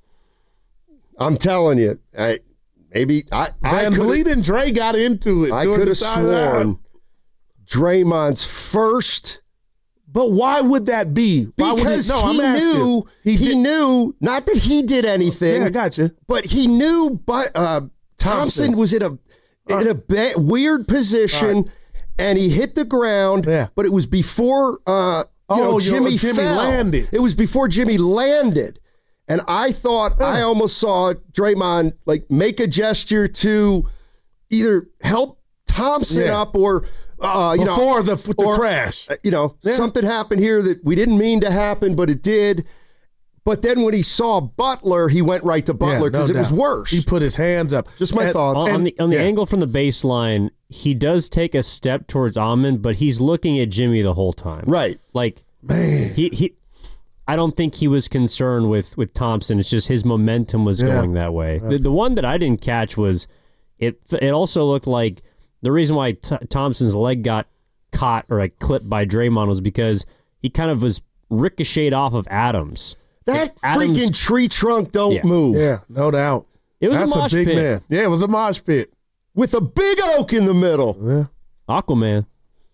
Speaker 8: I'm telling you, I maybe I
Speaker 9: Van Vliet and Dre got into it.
Speaker 8: I could have sworn Draymond's first.
Speaker 9: But why would that be? Why
Speaker 8: because
Speaker 9: would
Speaker 8: he,
Speaker 9: no,
Speaker 8: he knew he, he knew not that he did anything.
Speaker 9: Yeah, I got you.
Speaker 8: But he knew, but uh, Thompson, Thompson was in a. Right. In a ba- weird position, right. and he hit the ground,
Speaker 9: yeah.
Speaker 8: but it was before uh, you
Speaker 9: oh,
Speaker 8: know, Jimmy,
Speaker 9: know, Jimmy
Speaker 8: fell.
Speaker 9: landed.
Speaker 8: It was before Jimmy landed. And I thought, yeah. I almost saw Draymond like make a gesture to either help Thompson
Speaker 9: yeah.
Speaker 8: up or, uh, you
Speaker 9: before
Speaker 8: know.
Speaker 9: Before the, the
Speaker 8: or,
Speaker 9: crash.
Speaker 8: You know,
Speaker 9: yeah.
Speaker 8: something happened here that we didn't mean to happen, but it did. But then when he saw Butler, he went right to Butler because yeah, no it was worse.
Speaker 9: He put his hands up.
Speaker 8: Just my
Speaker 9: and,
Speaker 8: thoughts.
Speaker 13: On, on the, on the
Speaker 9: yeah.
Speaker 13: angle from the baseline, he does take a step towards Amon, but he's looking at Jimmy the whole time.
Speaker 8: Right.
Speaker 13: Like,
Speaker 9: man.
Speaker 13: He, he, I don't think he was concerned with, with Thompson. It's just his momentum was yeah. going that way. The, the one that I didn't catch was it It also looked like the reason why T- Thompson's leg got caught or like clipped by Draymond was because he kind of was ricocheted off of Adams.
Speaker 8: That
Speaker 13: Adams,
Speaker 8: freaking tree trunk don't
Speaker 9: yeah.
Speaker 8: move.
Speaker 9: Yeah, no doubt.
Speaker 13: It was
Speaker 9: That's
Speaker 13: a mosh
Speaker 9: a big
Speaker 13: pit.
Speaker 9: man. Yeah, it was a mosh pit.
Speaker 8: With a big oak in the middle.
Speaker 9: Yeah.
Speaker 13: Aquaman.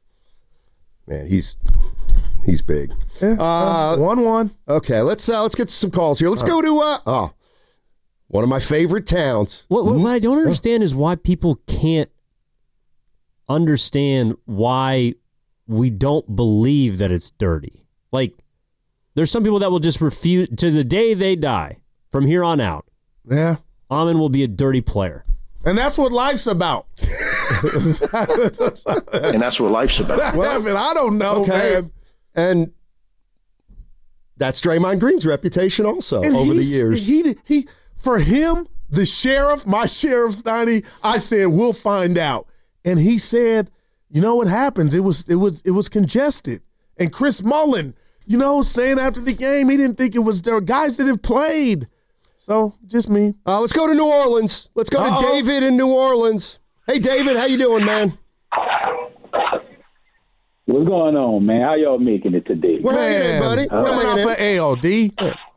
Speaker 8: Man, he's he's big.
Speaker 9: Yeah.
Speaker 8: Uh,
Speaker 9: one one.
Speaker 8: Okay, let's uh, let's get to some calls here. Let's All go right. to uh oh, one of my favorite towns.
Speaker 13: What, what, what I don't understand is why people can't understand why we don't believe that it's dirty. Like, there's some people that will just refuse to the day they die from here on out.
Speaker 9: Yeah.
Speaker 13: Amon will be a dirty player.
Speaker 9: And that's what life's about.
Speaker 12: And that's what life's about.
Speaker 9: Well, Evan, I don't know, okay. man.
Speaker 8: And that's Draymond Green's reputation also
Speaker 9: and
Speaker 8: over the years.
Speaker 9: He, he, for him, the sheriff, my sheriff, Steiny, I said, we'll find out. And he said, you know what happens? It was, it was, it was congested. And Chris Mullin, you know, saying after the game, he didn't think it was there. Guys that have played. So, just me.
Speaker 8: Uh, let's go to New Orleans. Let's go Uh-oh. to David in New Orleans. Hey, David, how you doing, man?
Speaker 16: What's going on, man? How y'all making it today?
Speaker 8: We're man, hanging in, buddy.
Speaker 9: Uh, We're hanging out for A O D.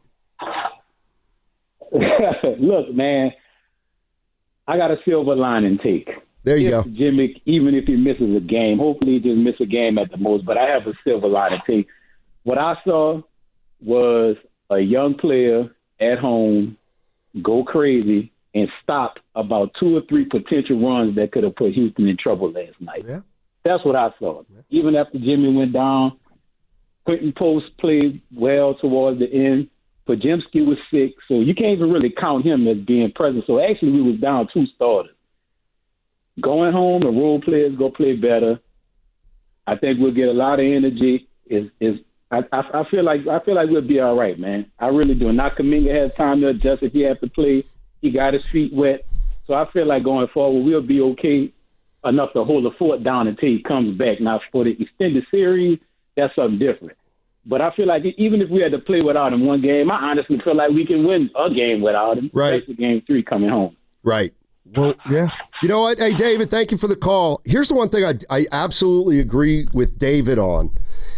Speaker 16: Look, man, I got a silver lining take.
Speaker 8: There you
Speaker 16: if
Speaker 8: go.
Speaker 16: Jimmy, even if he misses a game, hopefully he just misses a game at the most, but I have a silver lining take. What I saw was a young player at home go crazy and stop about two or three potential runs that could have put Houston in trouble last night.
Speaker 9: Yeah.
Speaker 16: That's what I saw. Yeah. Even after Jimmy went down, Quentin Post played well towards the end. Podziemski was sick, so you can't even really count him as being present. So actually we was down two starters. Going home, the role players go play better. I think we'll get a lot of energy. Is is I, I, I feel like I feel like we'll be all right, man. I really do. Not Kuminga has time to adjust if he has to play. He got his feet wet, so I feel like going forward we'll be okay enough to hold the fort down until he comes back. Now for the extended series, that's something different. But I feel like even if we had to play without him one game, I honestly feel like we can win a game without him.
Speaker 8: Right.
Speaker 16: Especially game three coming home.
Speaker 8: Right.
Speaker 9: Well, yeah.
Speaker 8: You know what? Hey, David, thank you for the call. Here's the one thing I, I absolutely agree with David on.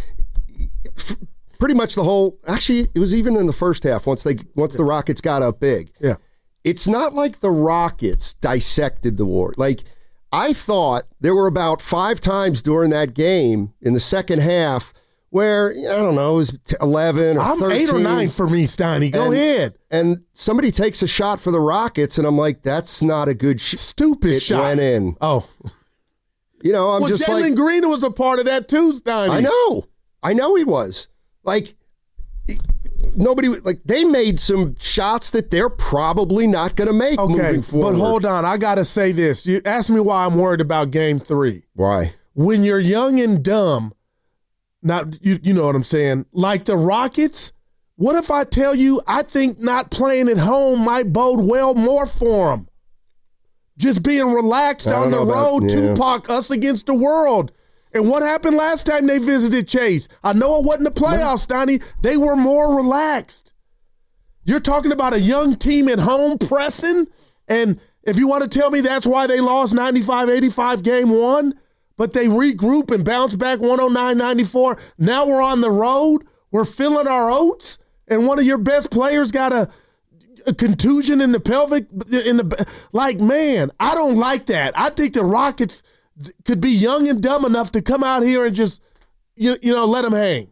Speaker 8: F- pretty much the whole, actually, it was even in the first half once they once the Rockets got up big.
Speaker 9: Yeah.
Speaker 8: It's not like the Rockets dissected the war. Like, I thought there were about five times during that game in the second half where, I don't know, it was eleven or
Speaker 9: I'm
Speaker 8: thirteen.
Speaker 9: eight or nine for me, Steiny. Go
Speaker 8: and,
Speaker 9: ahead.
Speaker 8: And somebody takes a shot for the Rockets, and I'm like, that's not a good shot.
Speaker 9: Stupid
Speaker 8: it
Speaker 9: shot.
Speaker 8: Went in.
Speaker 9: Oh.
Speaker 8: You know, I'm
Speaker 9: well,
Speaker 8: just
Speaker 9: Jalen
Speaker 8: like.
Speaker 9: Green was a part of that too, Steiny.
Speaker 8: I know. I know he was. Like, nobody, like, they made some shots that they're probably not going to make
Speaker 9: okay,
Speaker 8: moving forward.
Speaker 9: But hold on. I got to say this. You ask me why I'm worried about game three.
Speaker 8: Why?
Speaker 9: When you're young and dumb, not you, you know what I'm saying, like the Rockets, what if I tell you I think not playing at home might bode well more for them? Just being relaxed on the road,
Speaker 8: about, yeah.
Speaker 9: Tupac, us against the world. And what happened last time they visited Chase? I know it wasn't the playoffs, Donnie. They were more relaxed. You're talking about a young team at home pressing, and if you want to tell me that's why they lost ninety-five eighty-five game one, but they regroup and bounce back one oh nine ninety-four. Now we're on the road. We're filling our oats, and one of your best players got a, a contusion in the pelvic. In the like, man, I don't like that. I think the Rockets could be young and dumb enough to come out here and just, you, you know, let them hang.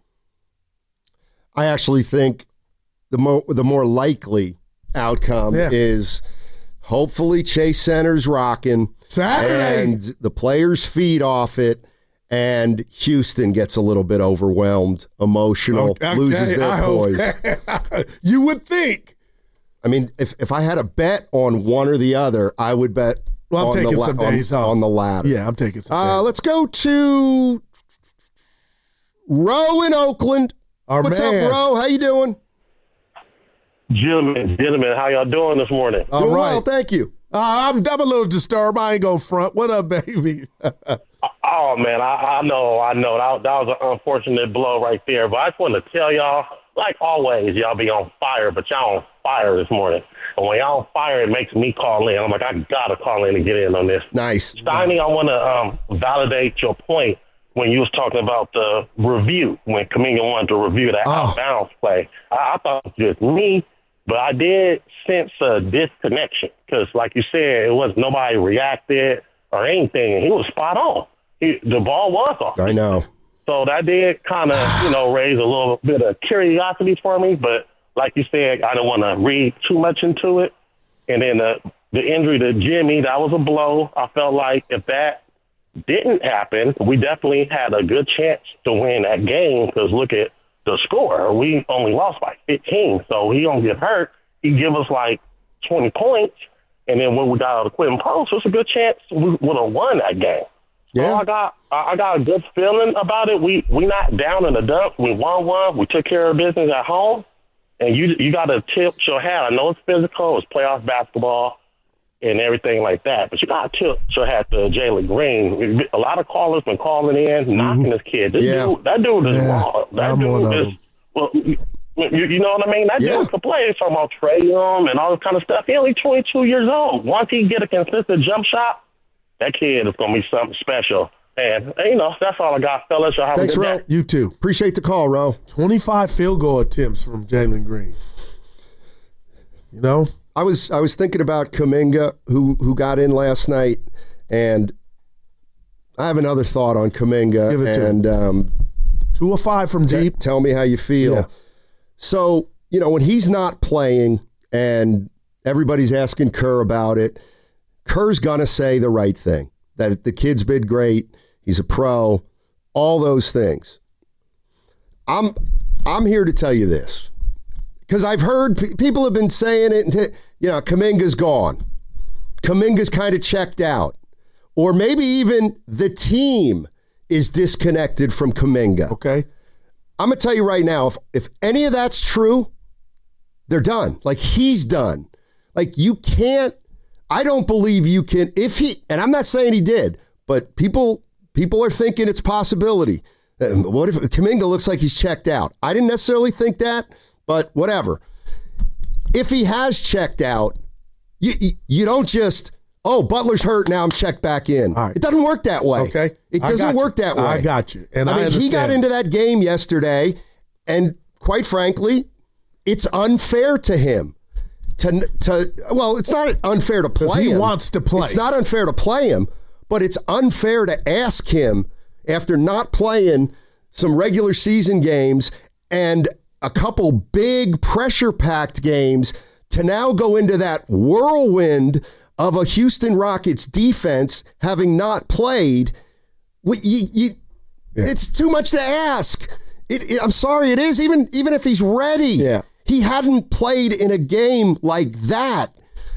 Speaker 8: I actually think the more the more likely outcome
Speaker 9: Yeah.
Speaker 8: is hopefully Chase Center's rocking
Speaker 9: Saturday,
Speaker 8: and the players feed off it, and Houston gets a little bit overwhelmed, emotional,
Speaker 9: Okay,
Speaker 8: loses their
Speaker 9: I hope-
Speaker 8: poise.
Speaker 9: You would think.
Speaker 8: I mean, if if I had a bet on one or the other, I would bet.
Speaker 9: Well, I'm
Speaker 8: on
Speaker 9: taking
Speaker 8: the la-
Speaker 9: some days
Speaker 8: on,
Speaker 9: off.
Speaker 8: on the latter.
Speaker 9: Yeah, I'm taking some
Speaker 8: Uh,
Speaker 9: days.
Speaker 8: let's go to Roe in Oakland.
Speaker 9: Our
Speaker 8: What's
Speaker 9: man.
Speaker 8: up, Roe? How you doing?
Speaker 17: Gentlemen, gentlemen, how y'all doing this morning?
Speaker 9: All
Speaker 8: Doing
Speaker 9: right.
Speaker 8: well, thank you.
Speaker 9: Uh, I'm, I'm a little disturbed. I ain't going front. What up, baby?
Speaker 17: Oh, man, I, I know, I know. That, that was an unfortunate blow right there. But I just want to tell y'all, like always, y'all be on fire, but y'all on fire this morning. And when y'all on fire, it makes me call in. I'm like, I got to call in and get in on this.
Speaker 8: Nice.
Speaker 17: Steiny, I want to um, validate your point when you was talking about the review, when Kuminga wanted to review that
Speaker 9: Oh.
Speaker 17: out-of-bounds play. I, I thought it was just me, but I did sense a disconnection because, like you said, it was nobody reacted or anything. He was spot on. He, the ball was off.
Speaker 8: I know.
Speaker 17: So that did kind of, you know, raise a little bit of curiosity for me. But like you said, I don't want to read too much into it. And then the, the injury to Jimmy, that was a blow. I felt like if that didn't happen, we definitely had a good chance to win that game because look at the score. We only lost by fifteen. So he don't get hurt. He give us like twenty points. And then when we got out of Quentin Post, it was a good chance we would have won that game.
Speaker 8: Yeah.
Speaker 17: So I got I got a good feeling about it. We we not down in the dumps. We won one. We took care of business at home. And you you got to tip your hat. I know it's physical. It's playoff basketball and everything like that. But you got to tip your hat to Jalen Green. A lot of callers been calling in, knocking this kid. This
Speaker 8: Yeah.
Speaker 17: dude, that dude is
Speaker 9: Yeah.
Speaker 17: raw. That
Speaker 9: I'm one
Speaker 17: dude
Speaker 9: of
Speaker 17: is,
Speaker 9: them.
Speaker 17: well, you, you know what I mean? That
Speaker 8: Yeah.
Speaker 17: dude can play. He's talking about Trae Young and all this kind of stuff. He only twenty-two years old. Once he get a consistent jump shot, that kid is going to be something special. And, you know, that's all I got, fellas. Y'all have
Speaker 8: Thanks,
Speaker 17: a good
Speaker 8: Ro.
Speaker 17: day.
Speaker 9: You too.
Speaker 8: Appreciate the call, Ro.
Speaker 9: twenty-five field goal attempts from Jalen Green. You know?
Speaker 8: I was I was thinking about Kuminga, who who got in last night, and I have another thought on Kuminga.
Speaker 9: Give it to
Speaker 8: and um,
Speaker 9: Two or five from
Speaker 8: t-
Speaker 9: deep.
Speaker 8: tell me how you feel.
Speaker 9: Yeah.
Speaker 8: So, you know, when he's not playing and everybody's asking Kerr about it, Kerr's going to say the right thing, that the kid's been great, he's a pro, all those things. I'm I'm here to tell you this, because I've heard p- people have been saying it, and t- you know, Kuminga's gone. Kuminga's kind of checked out. Or maybe even the team is disconnected from Kuminga.
Speaker 9: Okay.
Speaker 8: I'm going to tell you right now, if, if any of that's true, they're done. Like, he's done. Like, you can't, I don't believe you can, if he, and I'm not saying he did, but people people are thinking it's a possibility. Uh, What if Kuminga looks like he's checked out? I didn't necessarily think that, but whatever. If he has checked out, You, you, you don't just, oh, Butler's hurt, now I'm checked back in. It doesn't work that way.
Speaker 9: Okay.
Speaker 8: It
Speaker 9: I
Speaker 8: doesn't
Speaker 9: got
Speaker 8: work
Speaker 9: you.
Speaker 8: that way.
Speaker 9: I got you. And I,
Speaker 8: I mean,
Speaker 9: understand.
Speaker 8: he got into that game yesterday, and quite frankly, it's unfair to him. To, to Well, it's not unfair to play
Speaker 9: he
Speaker 8: him.
Speaker 9: wants to play.
Speaker 8: It's not unfair to play him, but it's unfair to ask him after not playing some regular season games and a couple big pressure-packed games to now go into that whirlwind of a Houston Rockets defense having not played. We, you, you, yeah. It's too much to ask. It, it, I'm sorry, it is, even, even if he's ready.
Speaker 9: Yeah.
Speaker 8: He hadn't played in a game like that.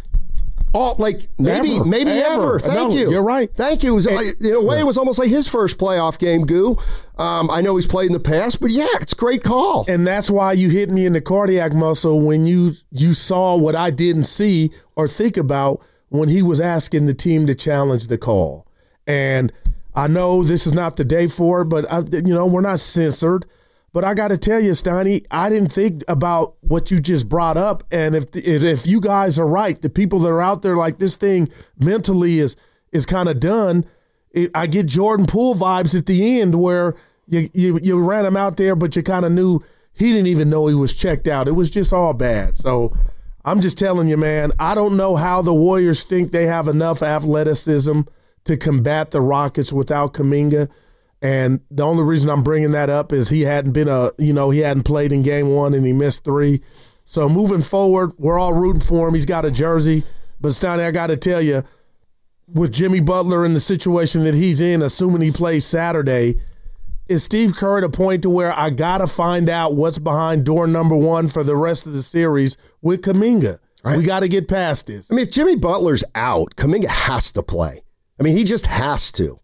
Speaker 8: All, like maybe
Speaker 9: Ever.
Speaker 8: maybe ever.
Speaker 9: Ever.
Speaker 8: Thank
Speaker 9: No,
Speaker 8: you.
Speaker 9: you're right.
Speaker 8: Thank you. It was,
Speaker 9: And-
Speaker 8: like, in a way, it was almost like his first playoff game, Goo. Um, I know he's played in the past, but yeah, it's a great call.
Speaker 9: And that's why you hit me in the cardiac muscle when you you saw what I didn't see or think about when he was asking the team to challenge the call. And I know this is not the day for it, but I, you know we're not censored. But I got to tell you, Steiny, I didn't think about what you just brought up. And if if you guys are right, the people that are out there like this thing mentally is is kind of done. It, I get Jordan Poole vibes at the end where you you, you ran him out there, but you kind of knew he didn't even know he was checked out. It was just all bad. So I'm just telling you, man, I don't know how the Warriors think they have enough athleticism to combat the Rockets without Kuminga. And the only reason I'm bringing that up is he hadn't been a, you know, he hadn't played in game one and he missed three. So moving forward, we're all rooting for him. He's got a jersey. But Steiny, I got to tell you, with Jimmy Butler in the situation that he's in, assuming he plays Saturday, is Steve Kerr at a point to where I got to find out what's behind door number one for the rest of the series with Kuminga? Right. We got to get past this.
Speaker 8: I mean, if Jimmy Butler's out, Kuminga has to play. I mean, he just has to.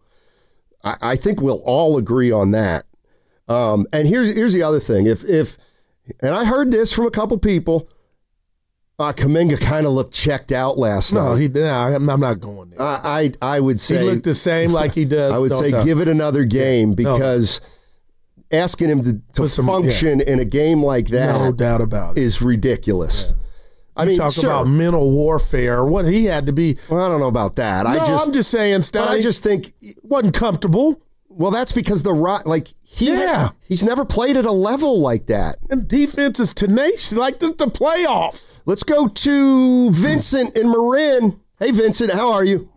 Speaker 8: I, I think we'll all agree on that. Um, and here's here's the other thing. If if and I heard this from a couple people, uh, Kuminga kind of looked checked out last
Speaker 9: no,
Speaker 8: night.
Speaker 9: he did. I'm, I'm not going there.
Speaker 8: I, I I would say
Speaker 9: he looked the same like he does.
Speaker 8: I would say
Speaker 9: I?
Speaker 8: give it another game
Speaker 9: Yeah.
Speaker 8: because no. asking him to, to
Speaker 9: some,
Speaker 8: function
Speaker 9: yeah.
Speaker 8: in a game like that,
Speaker 9: no doubt about it,
Speaker 8: is ridiculous. Yeah. I
Speaker 9: you
Speaker 8: mean,
Speaker 9: talk
Speaker 8: sure.
Speaker 9: about mental warfare. What he had to be.
Speaker 8: Well, I don't know about that.
Speaker 9: No,
Speaker 8: I just,
Speaker 9: I'm just saying, Steiny,
Speaker 8: but I just think
Speaker 9: wasn't comfortable.
Speaker 8: Well, that's because the Rock, like he,
Speaker 9: yeah,
Speaker 8: he's never played at a level like that.
Speaker 9: And defense is tenacious, like this the playoffs.
Speaker 8: Let's go to Vincent in Marin. Hey, Vincent, how are you?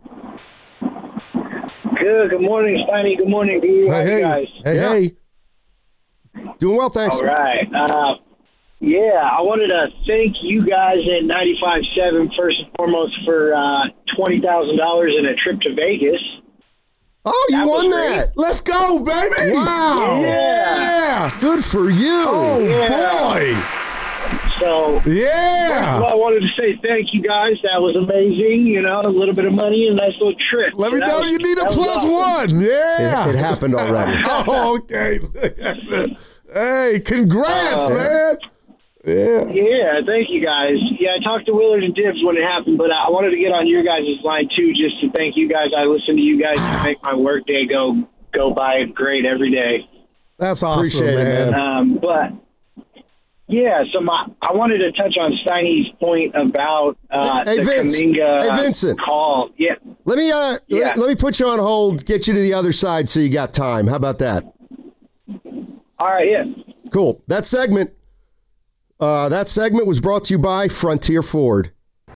Speaker 18: Good. Good morning, Steiny. Good morning, Guru. How
Speaker 9: hey,
Speaker 18: you guys?
Speaker 9: Hey, yeah. hey.
Speaker 8: Doing well, thanks.
Speaker 18: All right. Uh, yeah, I wanted to thank you guys at ninety-five point seven first and foremost for uh, twenty thousand dollars and a trip to Vegas.
Speaker 8: Oh, you
Speaker 18: that
Speaker 8: won that.
Speaker 9: Let's go, baby.
Speaker 8: Wow.
Speaker 9: Yeah.
Speaker 8: Good for you.
Speaker 9: Oh,
Speaker 18: yeah.
Speaker 9: boy.
Speaker 18: So,
Speaker 9: yeah.
Speaker 18: Well, I wanted to say thank you guys. That was amazing. You know, a little bit of money and a nice little trip.
Speaker 9: Let me
Speaker 18: that
Speaker 9: know
Speaker 18: was,
Speaker 9: you need a plus
Speaker 18: awesome.
Speaker 9: one. Yeah.
Speaker 8: It, it happened already.
Speaker 9: Oh, okay. Hey, congrats,
Speaker 18: uh,
Speaker 9: man. Yeah.
Speaker 18: Yeah, thank you guys. Yeah, I talked to Willard and Dibbs when it happened, but I wanted to get on your guys' line too, just to thank you guys. I listen to you guys to make my work day go go by great every day.
Speaker 9: That's awesome,
Speaker 8: Appreciate
Speaker 9: man.
Speaker 8: it, man.
Speaker 18: Um, but yeah, so my I wanted to touch on Steiny's point about uh,
Speaker 8: hey,
Speaker 18: the
Speaker 8: Vince.
Speaker 18: Kuminga
Speaker 8: Hey, Vincent.
Speaker 18: call. Yeah,
Speaker 8: Let me uh,
Speaker 18: Yeah.
Speaker 8: let, let me put you on hold. Get you to the other side so you got time. How about that?
Speaker 18: all right, yeah.
Speaker 8: Cool. That segment. Uh, that segment was brought to you by Frontier Ford.